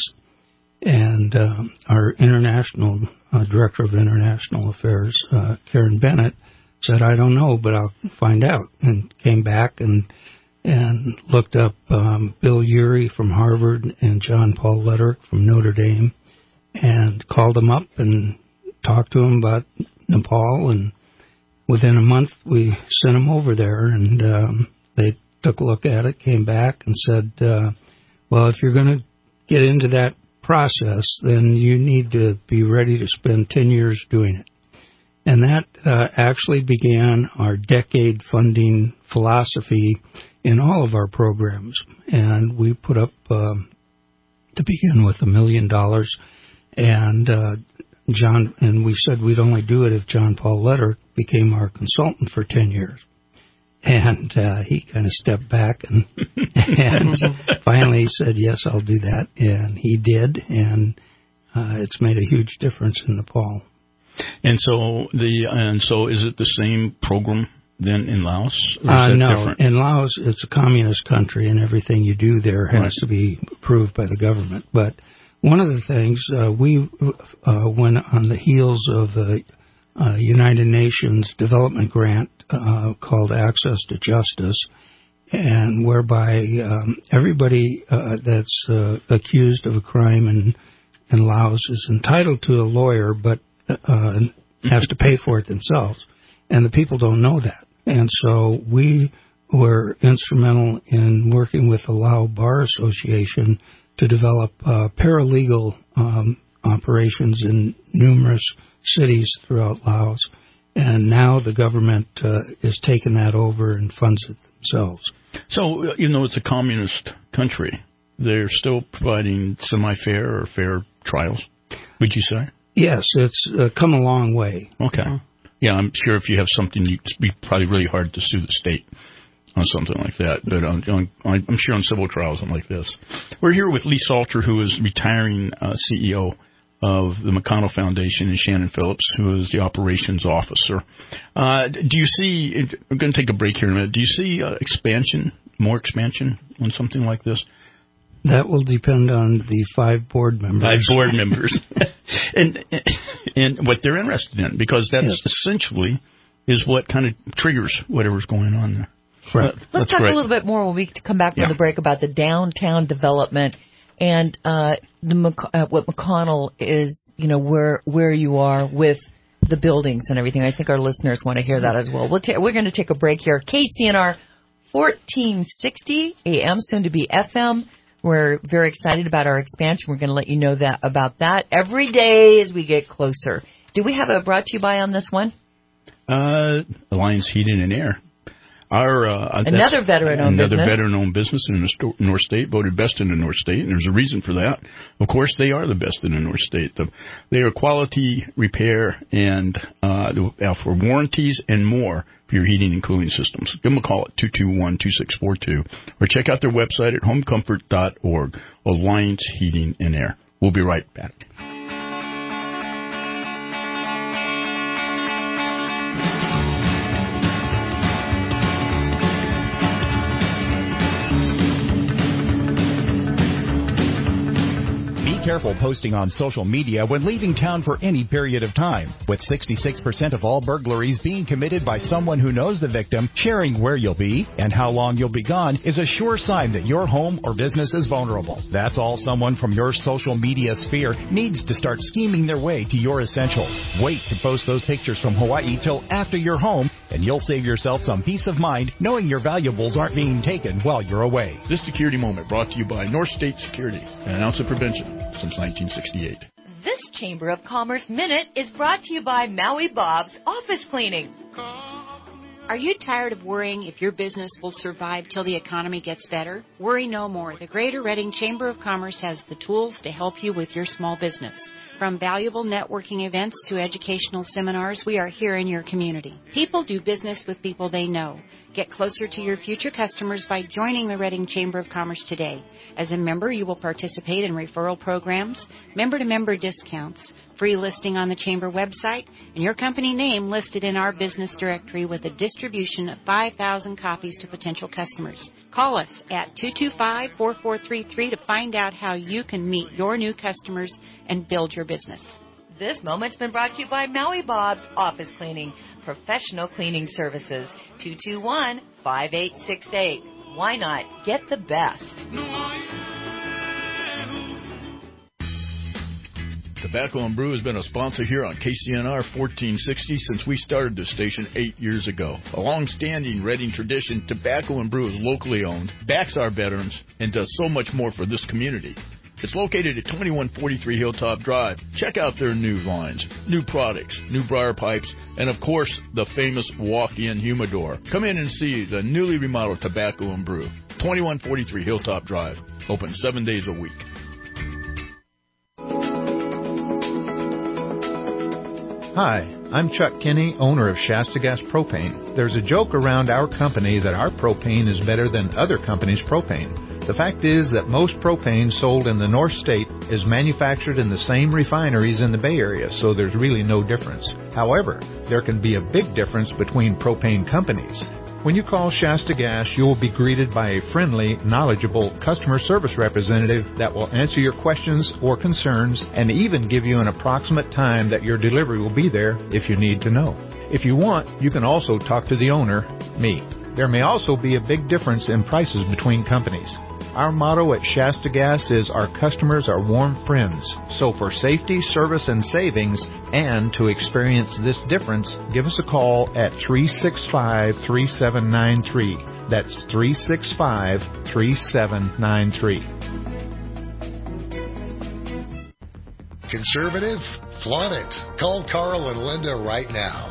And um, our international uh, director of international affairs, uh, Karen Bennett, said, I don't know, but I'll find out. And came back and and looked up um, Bill Urey from Harvard and John Paul Lederich from Notre Dame, and called them up and talked to them about Nepal. And within a month, we sent them over there, and um, they took a look at it, came back, and said, uh, well, if you're going to get into that process, then you need to be ready to spend ten years doing it. And that uh, actually began our decade funding philosophy in all of our programs. And we put up, um, to begin with, a million dollars, and uh, John, and we said we'd only do it if John Paul Lederich became our consultant for ten years. And uh, he kind of stepped back and, and finally said, yes, I'll do that. And he did, and uh, it's made a huge difference in Nepal. And so the and so is it the same program then in Laos? Or is uh, that no, different? In Laos it's a communist country, and everything you do there has right. to be approved by the government. But one of the things, uh, we uh, went on the heels of the uh, United Nations development grant uh, called Access to Justice, and whereby um, everybody uh, that's uh, accused of a crime in, in Laos is entitled to a lawyer, but uh, has to pay for it themselves. And the people don't know that. And so we were instrumental in working with the Lao Bar Association to develop uh, paralegal um, operations in numerous cities throughout Laos. And now the government uh, is taking that over and funds it themselves. So, even though it's a communist country, they're still providing semi-fair or fair trials, would you say? Yes, it's uh, come a long way. Okay. Yeah, I'm sure if you have something, it'd be probably really hard to sue the state on something like that. But on, on, I'm sure on civil trials and like this. We're here with Lee Salter, who is retiring uh, C E O of the McConnell Foundation, and Shannon Phillips, who is the operations officer. Uh, do you see, we're going to take a break here in a minute, do you see uh, expansion, more expansion on something like this? That will depend on the five board members. Five board members. and and what they're interested in, because that yes. essentially is what kind of triggers whatever's going on there. Right. Let's That's talk great. a little bit more when we come back from yeah. the break about the downtown development and uh, the uh, what McConnell is, you know, where where you are with the buildings and everything. I think our listeners want to hear that as well. We'll ta- we're going to take a break here. K C N R fourteen sixty A M, soon to be F M. We're very excited about our expansion. We're going to let you know that about that every day as we get closer. Do we have a brought to you by on this one? Uh, Alliance Heating and Air. Our uh, Another veteran-owned another business. veteran-owned business in the sto- North State, voted best in the North State, and there's a reason for that. Of course, they are the best in the North State. The, they are quality repair and uh, they offer warranties and more for your heating and cooling systems. Give them a call at two two one, two six four two or check out their website at home comfort dot org. Alliance Heating and Air. We'll be right back. Careful posting on social media when leaving town for any period of time. With sixty-six percent of all burglaries being committed by someone who knows the victim, sharing where you'll be and how long you'll be gone is a sure sign that your home or business is vulnerable. That's all someone from your social media sphere needs to start scheming their way to your essentials. Wait to post those pictures from Hawaii till after you're home, and you'll save yourself some peace of mind knowing your valuables aren't being taken while you're away. This security moment brought to you by North State Security, an ounce of prevention since nineteen sixty-eight. This Chamber of Commerce Minute is brought to you by Maui Bob's Office Cleaning. Are you tired of worrying if your business will survive till the economy gets better? Worry no more. The Greater Reading Chamber of Commerce has the tools to help you with your small business. From valuable networking events to educational seminars, we are here in your community. People do business with people they know. Get closer to your future customers by joining the Reading Chamber of Commerce today. As a member, you will participate in referral programs, member-to-member discounts, free listing on the Chamber website, and your company name listed in our business directory with a distribution of five thousand copies to potential customers. Call us at two two five, four four three three to find out how you can meet your new customers and build your business. This moment's been brought to you by Maui Bob's Office Cleaning, professional cleaning services. two two one, five eight six eight. Why not get the best? Tobacco and Brew has been a sponsor here on K C N R fourteen sixty since we started this station eight years ago. A long-standing Reading tradition, Tobacco and Brew is locally owned, backs our veterans, and does so much more for this community. It's located at twenty-one forty-three Hilltop Drive. Check out their new lines, new products, new briar pipes, and of course, the famous walk-in humidor. Come in and see the newly remodeled Tobacco and Brew, twenty-one forty-three Hilltop Drive, open seven days a week. Hi, I'm Chuck Kinney, owner of Shasta Gas Propane. There's a joke around our company that our propane is better than other companies' propane. The fact is that most propane sold in the North State is manufactured in the same refineries in the Bay Area, so there's really no difference. However, there can be a big difference between propane companies. When you call Shasta Gas, you will be greeted by a friendly, knowledgeable customer service representative that will answer your questions or concerns and even give you an approximate time that your delivery will be there if you need to know. If you want, you can also talk to the owner, me. There may also be a big difference in prices between companies. Our motto at Shasta Gas is our customers are warm friends. So for safety, service, and savings, and to experience this difference, give us a call at three six five, three seven nine three. That's three six five, three seven nine three. Conservative? Flaunt it. Call Carl and Linda right now.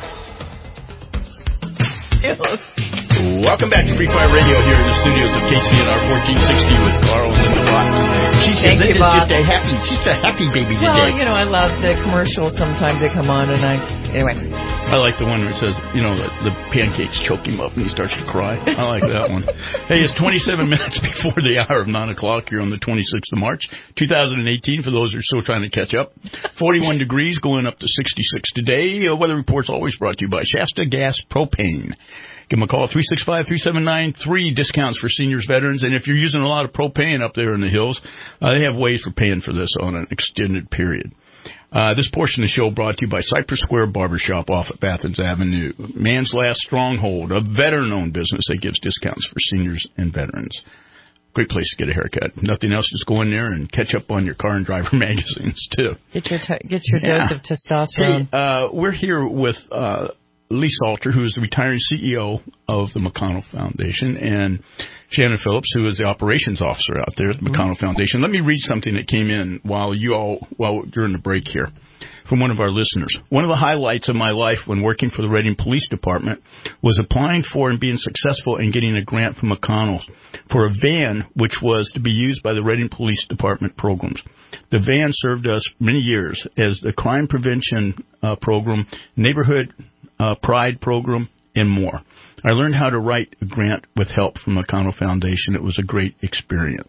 Welcome back to Free Fire Radio here in the studios of K C N R fourteen sixty with Carl and Linda Watt. She said Thank you, Linda's Bob. just a happy, she's a happy baby today. Well, you know, I love the commercials. Sometimes they come on and I, anyway. I like the one where it says, you know, the, the pancakes choke him up and he starts to cry. I like that one. Hey, it's twenty-seven minutes before the hour of nine o'clock here on the twenty-sixth of March, two thousand eighteen, for those who are still trying to catch up. forty-one degrees, going up to sixty-six today. Uh, weather report's always brought to you by Shasta Gas Propane. Give them a call, three six five, three seven nine three, discounts for seniors, veterans. And if you're using a lot of propane up there in the hills, uh, they have ways for paying for this on an extended period. Uh, this portion of the show brought to you by Cypress Square Barbershop off of Athens Avenue. Man's Last Stronghold, a veteran-owned business that gives discounts for seniors and veterans. Great place to get a haircut. Nothing else, just go in there and catch up on your car and driver magazines, too. Get your t- get your Yeah. dose of testosterone. Hey, uh, we're here with... Uh, Lee Salter, who is the retiring C E O of the McConnell Foundation, and Shannon Phillips, who is the operations officer out there at the McConnell Foundation. Let me read something that came in while you all, while during the break here, from one of our listeners. One of the highlights of my life when working for the Reading Police Department was applying for and being successful in getting a grant from McConnell for a van which was to be used by the Reading Police Department programs. The van served us many years as the crime prevention uh, program, neighborhood uh, pride program, and more. I learned how to write a grant with help from the McConnell Foundation. It was a great experience.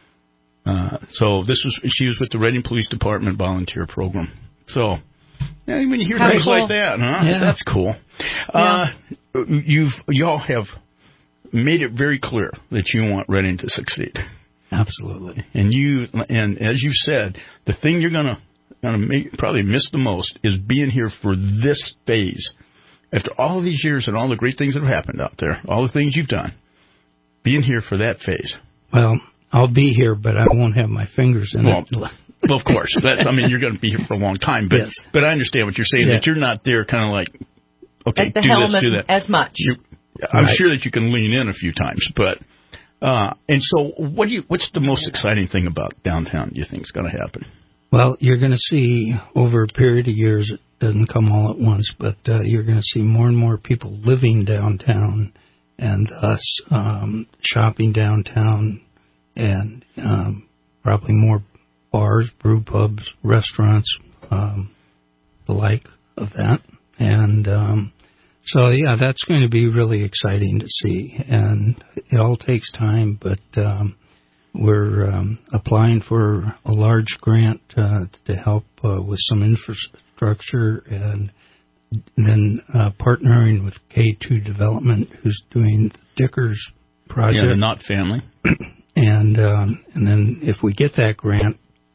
Uh, so this was she was with the Reading Police Department volunteer program. So yeah, when you hear things cool. like that, huh? Yeah. That's cool. Yeah. Uh, you've y'all have made it very clear that you want Reading to succeed. Absolutely. And you and as you said, the thing you're gonna gonna make, probably miss the most is being here for this phase. After all of these years and all the great things that have happened out there, all the things you've done, being here for that phase. Well, I'll be here, but I won't have my fingers in well, it. Well, of course. That's, I mean, you're going to be here for a long time, but yes. but I understand what you're saying. Yeah. That you're not there, kind of like, okay, At the do helm this, do that. As much. You, I'm right. sure that you can lean in a few times, but uh, and so what do you? What's the most exciting thing about downtown? Do you think is going to happen? Well, you're going to see over a period of years. It doesn't come all at once, but uh, you're going to see more and more people living downtown, and us um, shopping downtown, and um, probably more bars, brew pubs, restaurants, um, the like of that. And um, so, yeah, that's going to be really exciting to see. And it all takes time, but um, we're um, applying for a large grant uh, to help uh, with some infrastructure, and then uh, partnering with K two Development, who's doing the Dickers project. Yeah, the Knott family. And, um, and then if we get that grant,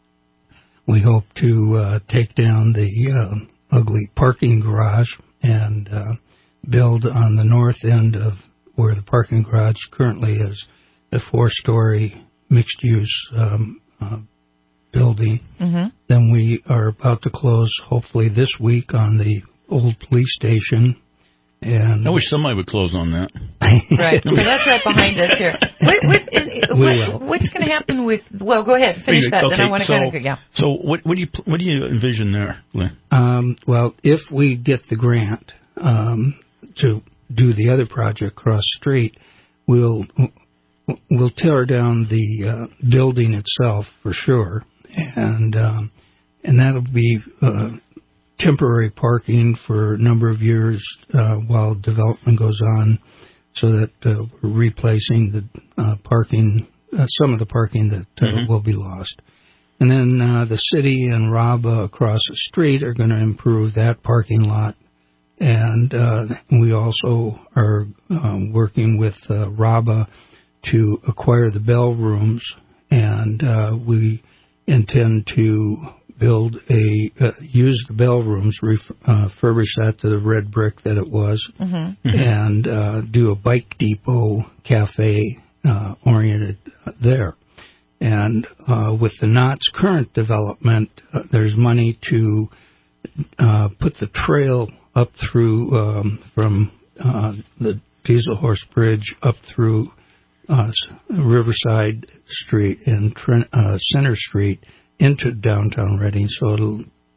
we hope to uh, take down the uh, ugly parking garage and uh, build on the north end of where the parking garage currently is a four-story mixed-use um, uh, building. Mm-hmm. Then we are about to close, hopefully this week, on the old police station. And I wish somebody would close on that. Right, so that's right behind us here. What, what, we what, will. what's going to happen with? Well, go ahead, finish that. Okay, then I want to so, kind of yeah. So what, what do you what do you envision there, Lynn? Um, well, if we get the grant um, to do the other project across the street, we'll we'll tear down the uh, building itself for sure, and um, and that'll be uh, temporary parking for a number of years uh, while development goes on, so that uh, we're replacing the uh, parking, uh, some of the parking that uh, mm-hmm. will be lost. And then uh, the city and RABA across the street are going to improve that parking lot. And uh, we also are uh, working with uh, RABA to acquire the bell rooms, and uh, we intend to build a, uh, use the bell rooms, ref, uh, refurbish that to the red brick that it was, mm-hmm. and uh, do a bike depot cafe uh, oriented there. And uh, with the Knott's current development, uh, there's money to uh, put the trail up through um, from uh, the Diesel Horse Bridge up through uh, Riverside Street and Trent, uh, Center Street into downtown Reading, so it'll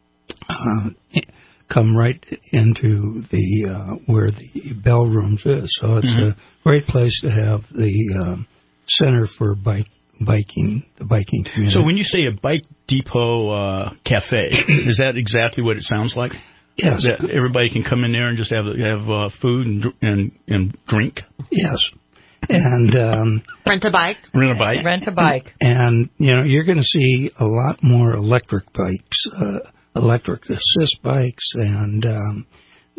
uh, come right into the uh, where the bell rooms is. So it's mm-hmm. a great place to have the uh, center for bike biking, the biking community. So when you say a bike depot uh, cafe, is that exactly what it sounds like? Yes. That everybody can come in there and just have have uh, food and, and and drink? Yes. And um, rent a bike. Rent a bike. Rent a bike. And, you know, you're going to see a lot more electric bikes, uh, electric assist bikes, and um,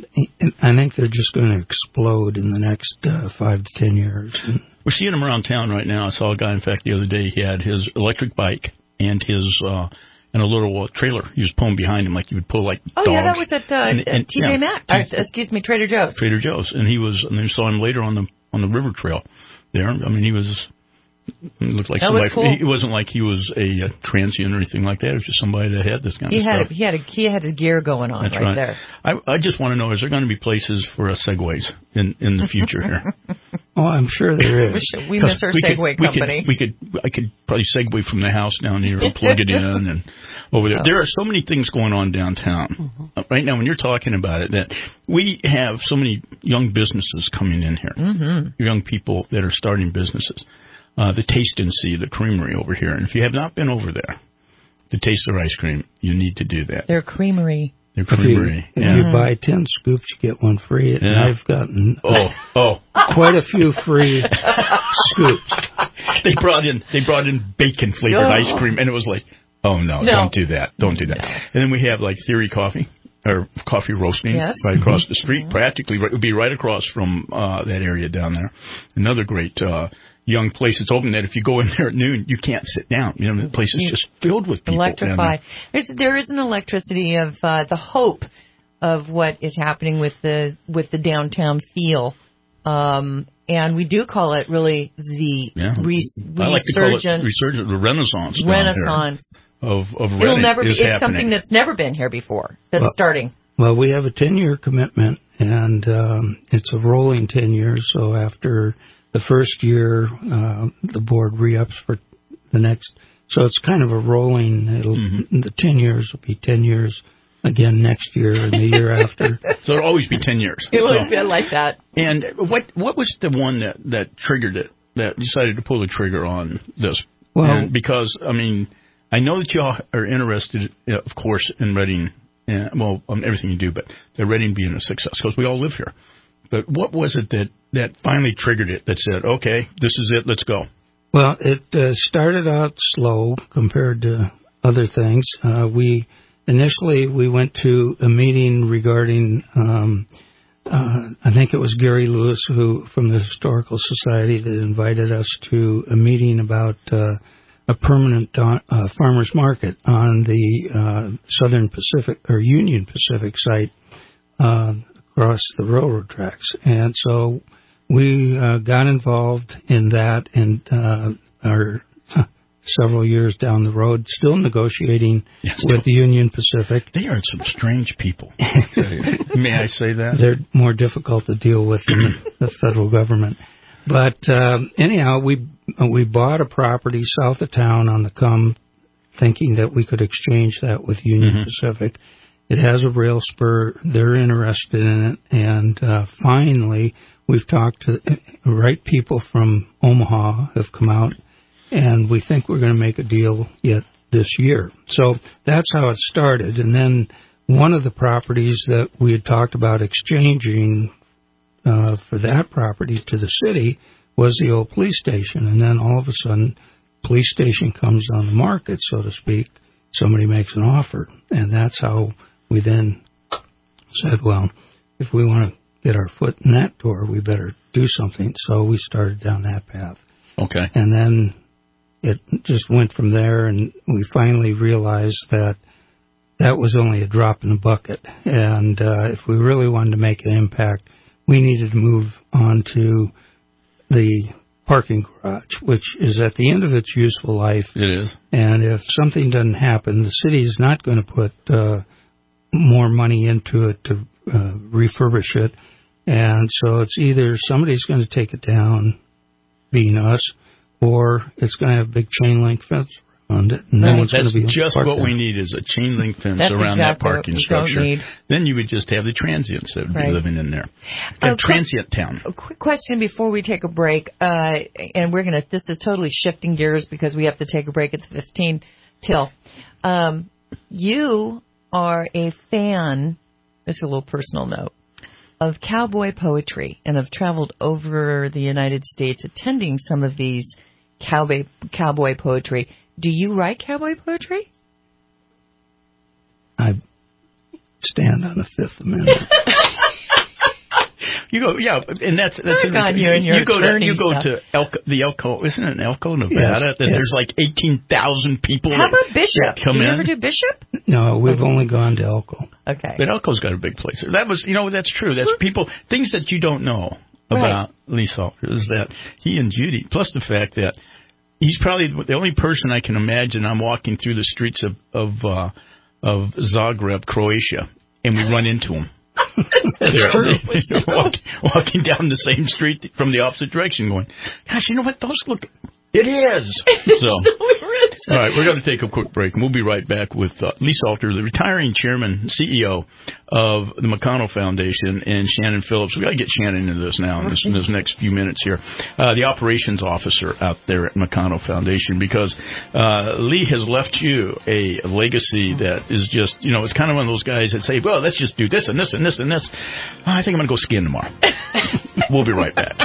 I think they're just going to explode in the next uh, five to ten years. We're seeing them around town right now. I saw a guy, in fact, the other day. He had his electric bike and his uh, and a little uh, trailer. He was pulling behind him like you would pull like oh, dogs. Oh yeah, that was at, uh, and, and, at T J yeah, Maxx. Uh, excuse me, Trader Joe's. Trader Joe's, and he was. And then saw him later on the on the river trail there. I mean, he was It looked like That was somebody. cool. It wasn't like he was a uh, transient or anything like that. It was just somebody that had this kind He of had stuff. he had a, he had his gear going on That's right, right. there. I, I just want to know: is there going to be places for us Segways in, in the future here? Oh, I'm sure there We, is. should, we miss our we Segway could, company. We could, we could, I could probably segue from the house down here and plug it in and over there. Oh. There are so many things going on downtown Mm-hmm. uh, right now. When you're talking about it, that we have so many young businesses coming in here, Mm-hmm. young people that are starting businesses. Uh, the Taste and See, the creamery over here, and if you have not been over there to taste their ice cream, you need to do that. Their creamery. Their If you, creamery. if yeah. you buy ten scoops, you get one free. And Yeah. I've gotten Oh, oh. quite a few free scoops. They brought in they brought in bacon flavored Oh. ice cream, and it was like, oh no, No. don't do that, don't do that. And then we have like Theory Coffee or Coffee Roasting Yes. right across the street, practically right, it would be right across from uh, that area down there. Another great uh, young place. It's open that if you go in there at noon, you can't sit down. You know, the place is You- just filled with people. Electrify. down There's, there is an electricity of uh, the hope of what is happening with the with the downtown feel, um, and we do call it really the there. Yeah. res- I like to call it resurgent resurgent, the renaissance. down here renaissance. of of It'll Reading never be. is It's happening. something that's never been here before. That's Well- starting. Well, we have a ten-year commitment, and um, it's a rolling ten years. So after the first year, uh, the board re-ups for the next. So it's kind of a rolling. It'll Mm-hmm. the ten years will be ten years again next year and the year after. So it'll always be ten years. It So- looks good like that. And what what was the one that, that triggered it, that decided to pull the trigger on this? Well- And because, I mean, I know that you all are interested, uh, of course, in Reading, uh, well, on everything you do, but the Reading being a success, because we all live here. But what was it that, that finally triggered it, that said, okay, this is it, let's go? Well, it uh, started out slow compared to other things. Uh, we initially we went to a meeting regarding, um, uh, I think it was Gary Lewis, who from the Historical Society, that invited us to a meeting about uh, a permanent don- uh, farmers market on the uh, Southern Pacific or Union Pacific site uh, across the railroad tracks, and so we uh, got involved in that, and uh, are several years down the road, still negotiating Yes. with the Union Pacific. They are some strange people. I'll tell you. May I say that? They're more difficult to deal with than the federal government. But um, anyhow, we we bought a property south of town on the Cum, thinking that we could exchange that with Union Mhm. Pacific. It has a rail spur. They're interested in it. And uh, finally, we've talked to the right people from Omaha have come out, and we think we're going to make a deal yet this year. So that's how it started. And then one of the properties that we had talked about exchanging uh, for that property to the city was the old police station. And then all of a sudden, police station comes on the market, so to speak. Somebody makes an offer. And that's how we then said, well, if we want to get our foot in that door, we better do something. So we started down that path. Okay. And then it just went from there, and we finally realized that that was only a drop in the bucket. And uh, if we really wanted to make an impact, we needed to move on to the parking garage, which is at the end of its useful life. It is. And if something doesn't happen, the city is not going to put uh, more money into it to uh, refurbish it. And so it's either somebody's going to take it down, being us, or it's going to have a big chain link fence around it. And no Right. one's going That's to be just parked what there. we need is a chain link fence That's around exactly that parking what we don't structure. need. Then you would just have the transients that would Right. be living in there. Uh, A transient town. A quick question before we take a break, uh, and we're gonna. This is totally shifting gears because we have to take a break at the fifteen till. Um, you are a fan. It's a little personal note of cowboy poetry, and have traveled over the United States attending some of these cowboy cowboy poetry. Do you write cowboy poetry? I stand on the Fifth Amendment. You go, yeah, and that's that's Work on you and your go to attorney you go stuff. to Elko, the Elko, isn't it in Elko, Nevada? Yes, that yes. There's like eighteen thousand people. How that about Bishop? Come do you in. ever do Bishop? No, we've only gone to Elko. Okay. But Elko's got a big place there. That was, you know, that's true. That's people things that you don't know Right. about Lee Salter is that he and Judy, plus the fact that he's probably the only person I can imagine. I'm walking through the streets of of, uh, of Zagreb, Croatia, and we run into him. That's true. Walk, walking down the same street from the opposite direction, going, "Gosh, you know what? Those look." It is. So, all right, we're going to take a quick break, and we'll be right back with uh, Lee Salter, the retiring chairman, C E O of the McConnell Foundation, and Shannon Phillips. We've got to get Shannon into this now in this, in this next few minutes here, uh, the operations officer out there at McConnell Foundation, because uh, Lee has left you a legacy that is just, you know, it's kind of one of those guys that say, well, let's just do this and this and this and this. Oh, I think I'm going to go skiing tomorrow. We'll be right back.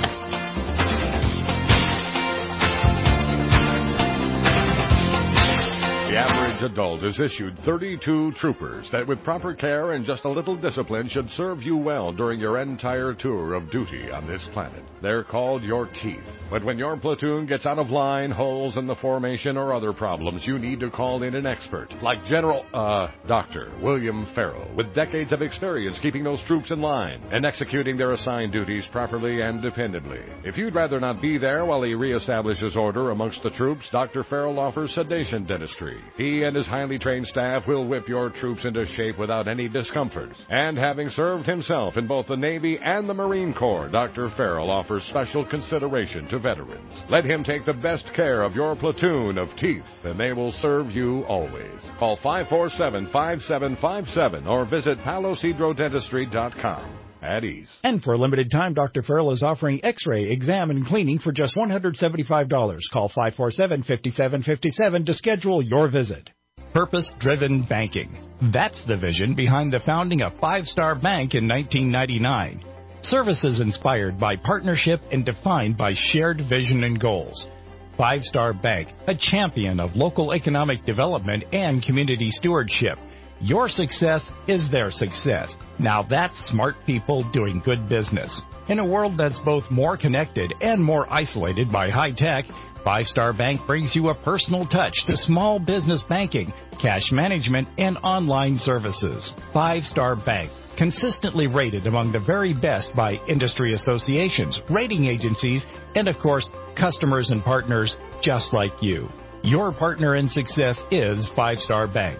The average adult is issued thirty-two troopers that with proper care and just a little discipline should serve you well during your entire tour of duty on this planet. They're called your teeth. But when your platoon gets out of line, holes in the formation, or other problems, you need to call in an expert, like General, uh, Doctor William Farrell, with decades of experience keeping those troops in line and executing their assigned duties properly and dependably. If you'd rather not be there while he reestablishes order amongst the troops, Doctor Farrell offers sedation dentistry. He and his highly trained staff will whip your troops into shape without any discomfort. And having served himself in both the Navy and the Marine Corps, Doctor Farrell offers special consideration to veterans. Let him take the best care of your platoon of teeth, and they will serve you always. Call five four seven, five seven five seven or visit palos hydro dentistry dot com. At ease. And for a limited time, Doctor Farrell is offering X-ray, exam, and cleaning for just one hundred seventy-five dollars. Call five four seven, five seven five seven to schedule your visit. Purpose-driven banking. That's the vision behind the founding of Five Star Bank in nineteen ninety-nine. Services inspired by partnership and defined by shared vision and goals. Five Star Bank, a champion of local economic development and community stewardship. Your success is their success. Now that's smart people doing good business. In a world that's both more connected and more isolated by high tech, Five Star Bank brings you a personal touch to small business banking, cash management, and online services. Five Star Bank, consistently rated among the very best by industry associations, rating agencies, and of course, customers and partners just like you. Your partner in success is Five Star Bank.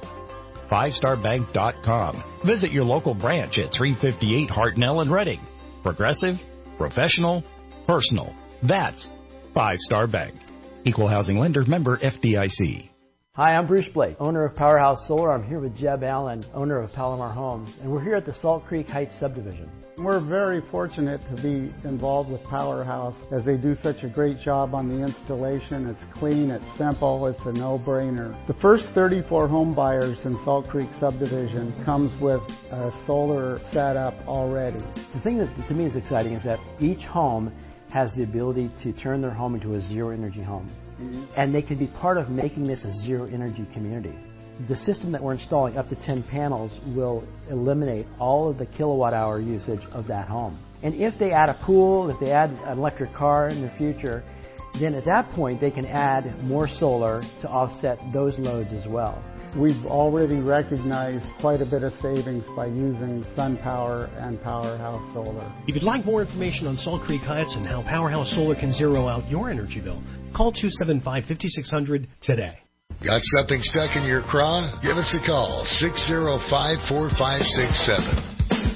five star bank dot com. Visit your local branch at three fifty-eight Hartnell in Reading. Progressive, professional, personal. That's Five Star Bank. Equal housing lender, member F D I C. Hi, I'm Bruce Blake, owner of Powerhouse Solar. I'm here with Jeb Allen, owner of Palomar Homes, and we're here at the Salt Creek Heights subdivision. We're very fortunate to be involved with Powerhouse as they do such a great job on the installation. It's clean, it's simple, it's a no-brainer. The first thirty-four home buyers in Salt Creek subdivision comes with a solar setup already. The thing that to me is exciting is that each home has the ability to turn their home into a zero-energy home. Mm-hmm. And they can be part of making this a zero-energy community. The system that we're installing, up to ten panels, will eliminate all of the kilowatt-hour usage of that home. And if they add a pool, if they add an electric car in the future, then at that point they can add more solar to offset those loads as well. We've already recognized quite a bit of savings by using SunPower and Powerhouse Solar. If you'd like more information on Salt Creek Heights and how Powerhouse Solar can zero out your energy bill, call two seven five, five six zero zero today. Got something stuck in your craw? Give us a call, six zero five, four five six seven.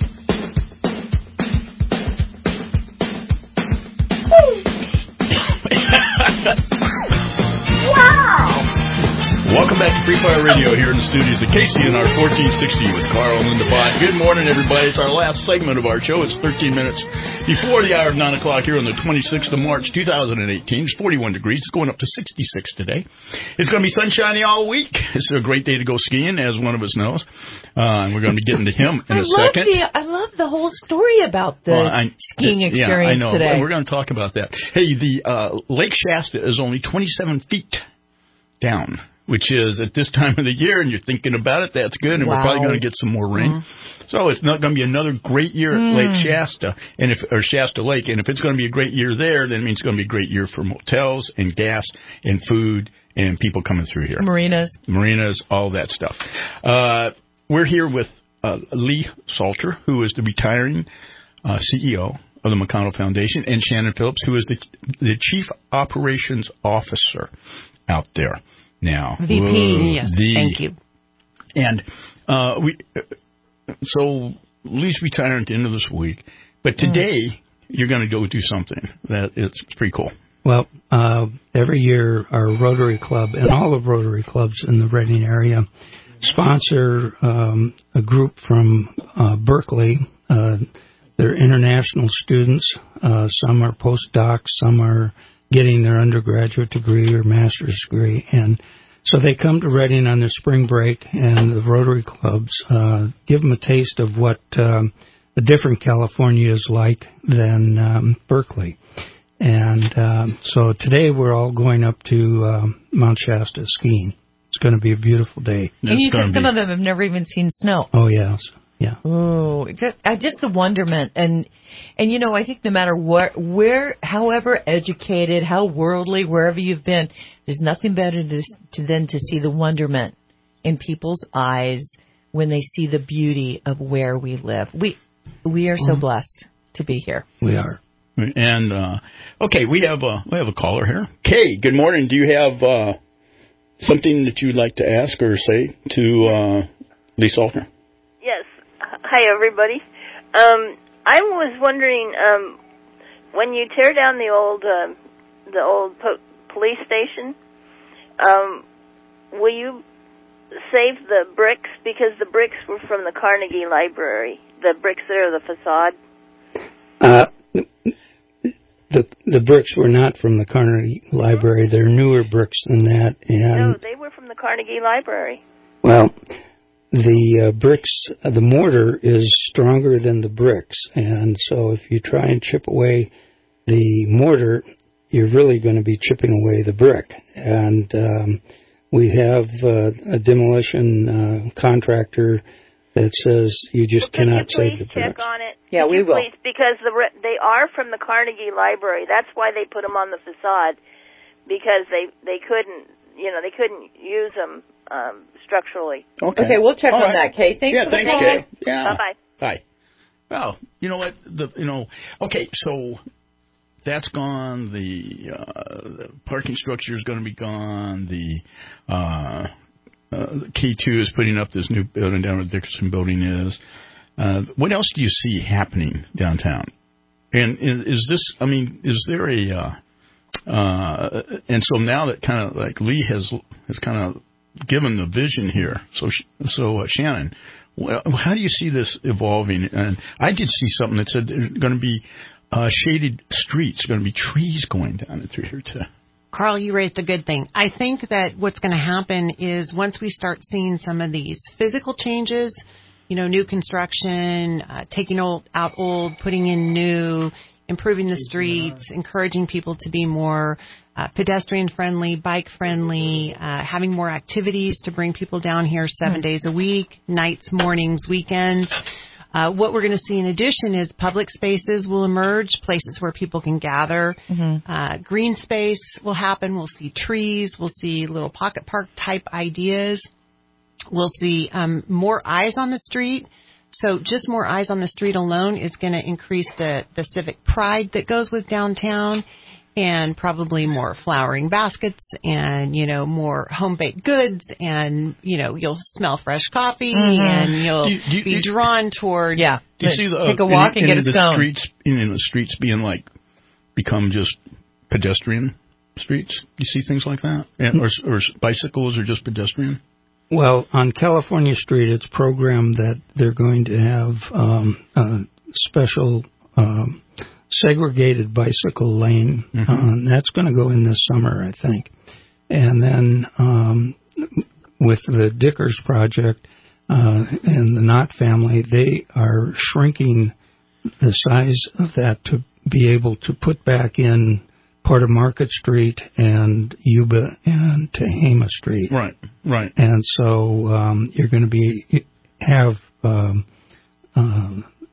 Welcome back to Free Fire Radio here in the studios at K C N R fourteen sixty with Carl and Linda Bott. Good morning, everybody. It's our last segment of our show. It's thirteen minutes before the hour of nine o'clock here on the twenty-sixth of March, two thousand eighteen. It's forty-one degrees. It's going up to sixty-six today. It's going to be sunshiny all week. It's a great day to go skiing, as one of us knows. Uh, and we're going to be getting to him in I a love second. The, I love the whole story about the well, I, skiing yeah, experience I know. today. We're going to talk about that. Hey, the uh, Lake Shasta is only twenty-seven feet down, which is at this time of the year, and you're thinking about it, that's good, and wow. We're probably going to get some more rain. Mm-hmm. So it's not going to be another great year at mm. Lake Shasta, and if or Shasta Lake, and if it's going to be a great year there, then it means it's going to be a great year for motels and gas and food and people coming through here. Marinas. Marinas, all that stuff. Uh, we're here with uh, Lee Salter, who is the retiring uh, C E O of the McConnell Foundation, and Shannon Phillips, who is the the Chief Operations Officer out there now. V P, Whoa, yes, the, thank you. And uh, we, so Lee's retiring at the end of this week, but today mm. you're going to go do something that it's pretty cool. Well, uh, every year our Rotary Club and all of Rotary Clubs in the Reading area sponsor um, a group from uh, Berkeley. Uh, they're international students. Uh, some are postdocs. Some are getting their undergraduate degree or master's degree. And so they come to Reading on their spring break, and the Rotary Clubs uh, give them a taste of what um, a different California is like than um, Berkeley. And um, so today we're all going up to um, Mount Shasta skiing. It's going to be a beautiful day. And you said some be... of them have never even seen snow. Oh, yes. Yeah. Oh, just, uh, just the wonderment. And, and, you know, I think no matter where, where, however educated, how worldly, wherever you've been, there's nothing better to, to than to see the wonderment in people's eyes when they see the beauty of where we live. We, we are so mm-hmm. blessed to be here. We are. And, uh, okay, we have a, we have a caller here. Kay, good morning. Do you have, uh, something that you'd like to ask or say to, uh, Lee Salter? Yes. Hi, everybody. Um, I was wondering, um, when you tear down the old, uh, the old po- police station, um, will you save the bricks? Because the bricks were from the Carnegie Library. The bricks that are the facade. Uh, The the bricks were not from the Carnegie Library. They're newer bricks than that. And no, they were from the Carnegie Library. Well, the uh, bricks, uh, the mortar is stronger than the bricks, and so if you try and chip away the mortar, you're really going to be chipping away the brick. And um, we have uh, a demolition uh, contractor that says you just well, cannot you save the check bricks. on it? Yeah, Could we you will. Please, because the re- they are from the Carnegie Library. That's why they put them on the facade, because they they couldn't, you know, they couldn't use them um, structurally. Okay. Okay, we'll check All on right. that, Kay. Thanks yeah, for the thanks, call. Kay. Yeah. Bye bye. Bye. Well, you know what? The you know. Okay, so that's gone. The, uh, the parking structure is going to be gone. The uh, uh, K two is putting up this new building down where the Dickerson building is. Uh, what else do you see happening downtown? And, and is this, I mean, is there a, uh, uh, and so now that kind of like Lee has, has kind of given the vision here. So, so uh, Shannon, well, how do you see this evolving? And I did see something that said there's going to be uh, shaded streets, going to be trees going down through here too. Carl, you raised a good thing. I think that what's going to happen is once we start seeing some of these physical changes, you know, new construction, uh, taking old out old, putting in new, improving the streets, encouraging people to be more uh, pedestrian-friendly, bike-friendly, uh, having more activities to bring people down here seven days a week, nights, mornings, weekends. Uh, what we're going to see in addition is public spaces will emerge, places where people can gather. Mm-hmm. Uh, green space will happen. We'll see trees. We'll see little pocket park type ideas. We'll see um, more eyes on the street. So just more eyes on the street alone is going to increase the, the civic pride that goes with downtown, and probably more flowering baskets and, you know, more home-baked goods, and, you know, you'll smell fresh coffee, mm-hmm. and you'll do you, do you, be drawn toward, yeah, do you see the, take a walk in, and in get a the scone. Streets, in, in the streets being like, become just pedestrian streets? You see things like that? And, or, or bicycles or just pedestrian? Well, on California Street, it's programmed that they're going to have um, a special um, segregated bicycle lane. Mm-hmm. Uh, that's going to go in this summer, I think. And then um, with the Dickers project uh, and the Knott family, they are shrinking the size of that to be able to put back in part of Market Street and Yuba and Tehama Street. Right, right. And so um, you're going to be have um, uh,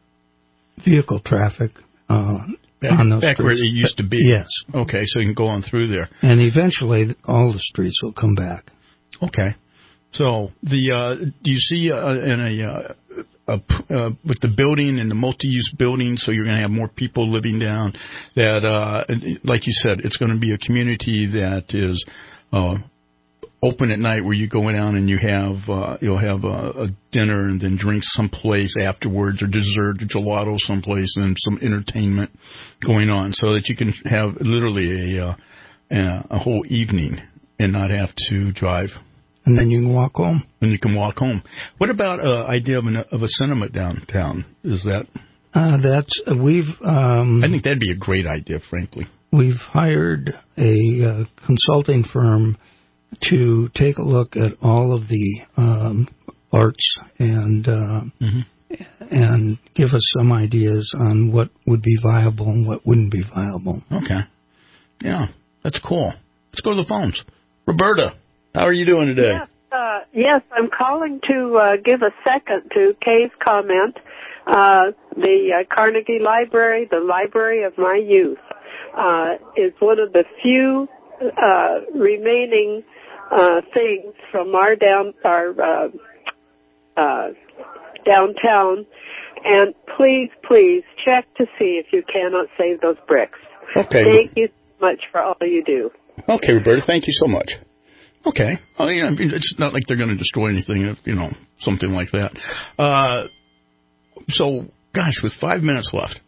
vehicle traffic uh, back, on those back streets. where it used to be. Yes. Okay, so you can go on through there. And eventually all the streets will come back. Okay. So the uh, do you see uh, in a uh, a, uh, with the building and the multi-use building, so you're going to have more people living down. That, uh, like you said, it's going to be a community that is uh, open at night, where you go down and you have uh, you'll have a, a dinner and then drinks someplace afterwards, or dessert, or gelato someplace, and some entertainment going on, so that you can have literally a uh, a whole evening and not have to drive. And then you can walk home. And you can walk home. What about the uh, idea of, an, of a cinema downtown? Is that? Uh, that's uh, we've. Um, I think that'd be a great idea, frankly. We've hired a uh, consulting firm to take a look at all of the um, arts and uh, mm-hmm. and give us some ideas on what would be viable and what wouldn't be viable. Okay. Yeah, that's cool. Let's go to the phones. Roberta, how are you doing today? Yes, uh, yes I'm calling to uh, give a second to Kay's comment. Uh, the uh, Carnegie Library, the library of my youth, uh, is one of the few uh, remaining uh, things from our down our uh, uh, downtown. And please, please check to see if you cannot save those bricks. Okay. Thank you so much for all you do. Okay, Roberta, thank you so much. Okay. Well, you know, it's not like they're going to destroy anything, you know, something like that. Uh, so, gosh, with five minutes left,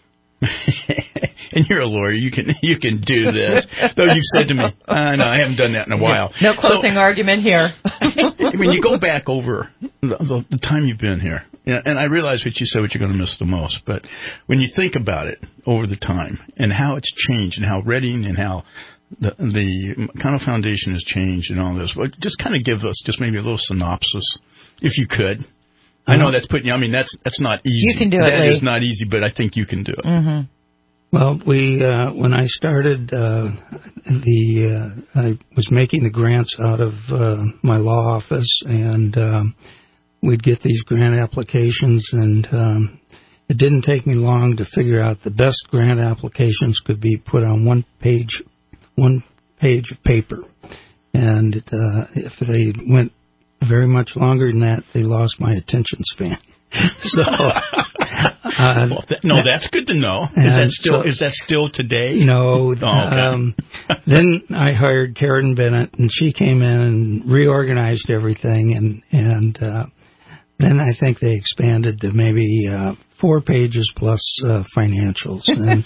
and you're a lawyer, you can you can do this. Though you've said to me, uh, no, I haven't done that in a while. No closing so, argument here. I mean, you go back over the, the, the time you've been here, and I realize what you said, what you're going to miss the most. But when you think about it over the time and how it's changed and how Reading and how the, the McConnell Foundation has changed and all this, well, just kind of give us just maybe a little synopsis, if you could. I know that's putting you, I mean, that's that's not easy. You can do that it, Lee. That is not easy, but I think you can do it. Mm-hmm. Well, we uh, when I started, uh, the uh, I was making the grants out of uh, my law office, and um, we'd get these grant applications, and um, it didn't take me long to figure out the best grant applications could be put on one page, one page of paper, and uh, if they went very much longer than that, they lost my attention span. So, uh, well, th- no, that's good to know. Is that still so, is that still today? No. Oh, okay. um, then I hired Karen Bennett, and she came in and reorganized everything, and and uh, then I think they expanded to maybe uh, four pages plus uh, financials, and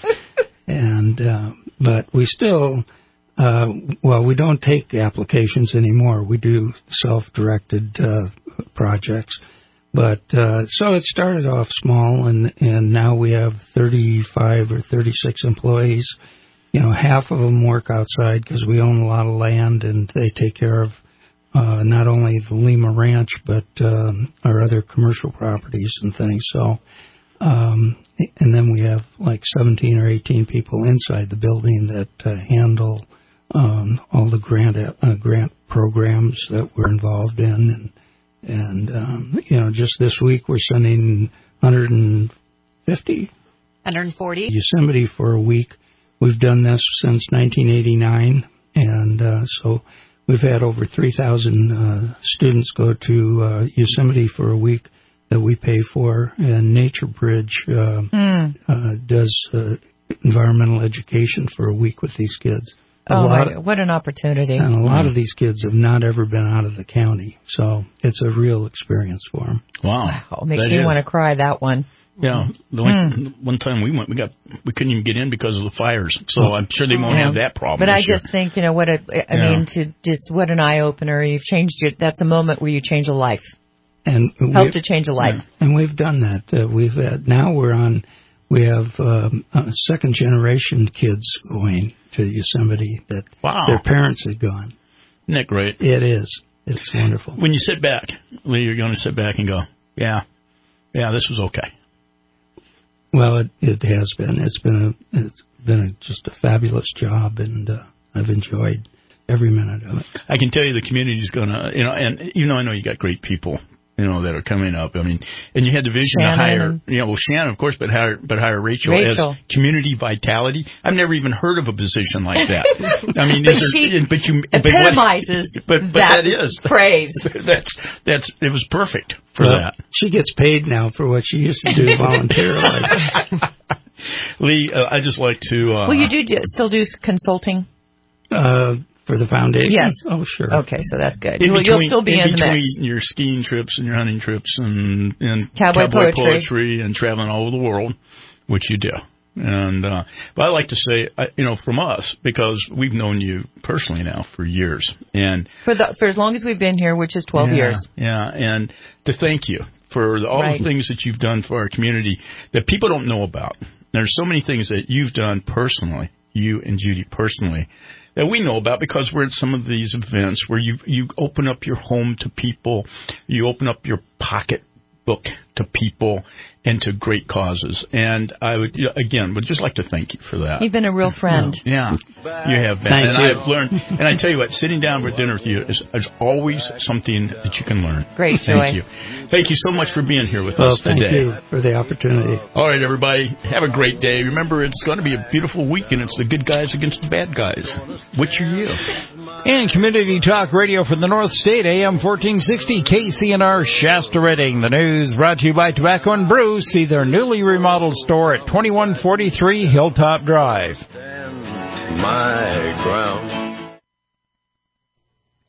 and uh, but we still. Uh, well, we don't take applications anymore. We do self-directed uh, projects. But uh, so it started off small, and, and now we have thirty-five or thirty-six employees. You know, half of them work outside because we own a lot of land, and they take care of uh, not only the Lima Ranch, but um, our other commercial properties and things. So, um, and then we have like seventeen or eighteen people inside the building that uh, handle Um, all the grant uh, grant programs that we're involved in, and, and um, you know, just this week we're sending one hundred fifty, one hundred forty Yosemite for a week. We've done this since nineteen eighty-nine, and uh, so we've had over three thousand uh, students go to uh, Yosemite for a week that we pay for, and Nature Bridge uh, mm. uh, does uh, environmental education for a week with these kids. A oh, lot my, what an opportunity. And a lot of these kids have not ever been out of the county, so it's a real experience for them. Wow. Wow. Makes me want to cry, that one. Yeah. The one, mm. one time we went, we got we couldn't even get in because of the fires, so oh. I'm sure they won't yeah. have that problem. But I year. just think, you know, what a, I yeah. mean, to just, what an eye-opener. You've changed your, that's a moment where you change a life. And Help to change a life. Yeah. And we've done that. Uh, we've had, now we're on, we have um, uh, second-generation kids going to Yosemite that wow. their parents had gone. Isn't that great? It is. It's wonderful. When you sit back, Lee, you're going to sit back and go, yeah, yeah, this was okay. Well, it, it has been. It's been a, it's been a, just a fabulous job, and uh, I've enjoyed every minute of it. I can tell you the community is going to, you know, and even though I know you got great people you know, that are coming up. I mean, and you had the vision Shannon to hire, and- you know, well, Shannon, of course, but hire, but hire Rachel, Rachel. as community vitality. I've never even heard of a position like that. I mean, But is there, she but you, but what- epitomizes but, but that that is phrase. That's, that's, it was perfect for Well, that. She gets paid now for what she used to do voluntarily. Lee, uh, I just like to, uh, Well, you do do- still do consulting? Uh, for the foundation? Yes. Oh, sure. Okay, so that's good. In Well, between, you'll still be in, in the between mix. your skiing trips and your hunting trips and, and Cowboy poetry. poetry and traveling all over the world, which you do. And uh, but I like to say, I, you know, from us, because we've known you personally now for years, and For the for as long as we've been here, which is twelve yeah, years. Yeah, and to thank you for the, all Right. the things that you've done for our community that people don't know about. There's so many things that you've done personally, you and Judy personally, that we know about because we're at some of these events where you you open up your home to people, you open up your pocketbook to people and to great causes. And I would, again, would just like to thank you for that. You've been a real friend. Yeah, you have been. Thank and you. I've learned, and I tell you what, sitting down for dinner with you is, is always something that you can learn. Great, Thank Joy. you. Thank you so much for being here with Well, us thank today. you for the opportunity. All right, everybody, have a great day. Remember, it's going to be a beautiful weekend. It's the good guys against the bad guys. Which are you? And Community Talk Radio for the North State, A M fourteen sixty, K C N R Shasta Redding. The news brought to you by Tobacco and Brew. See their newly remodeled store at twenty-one forty-three Hilltop Drive. My ground.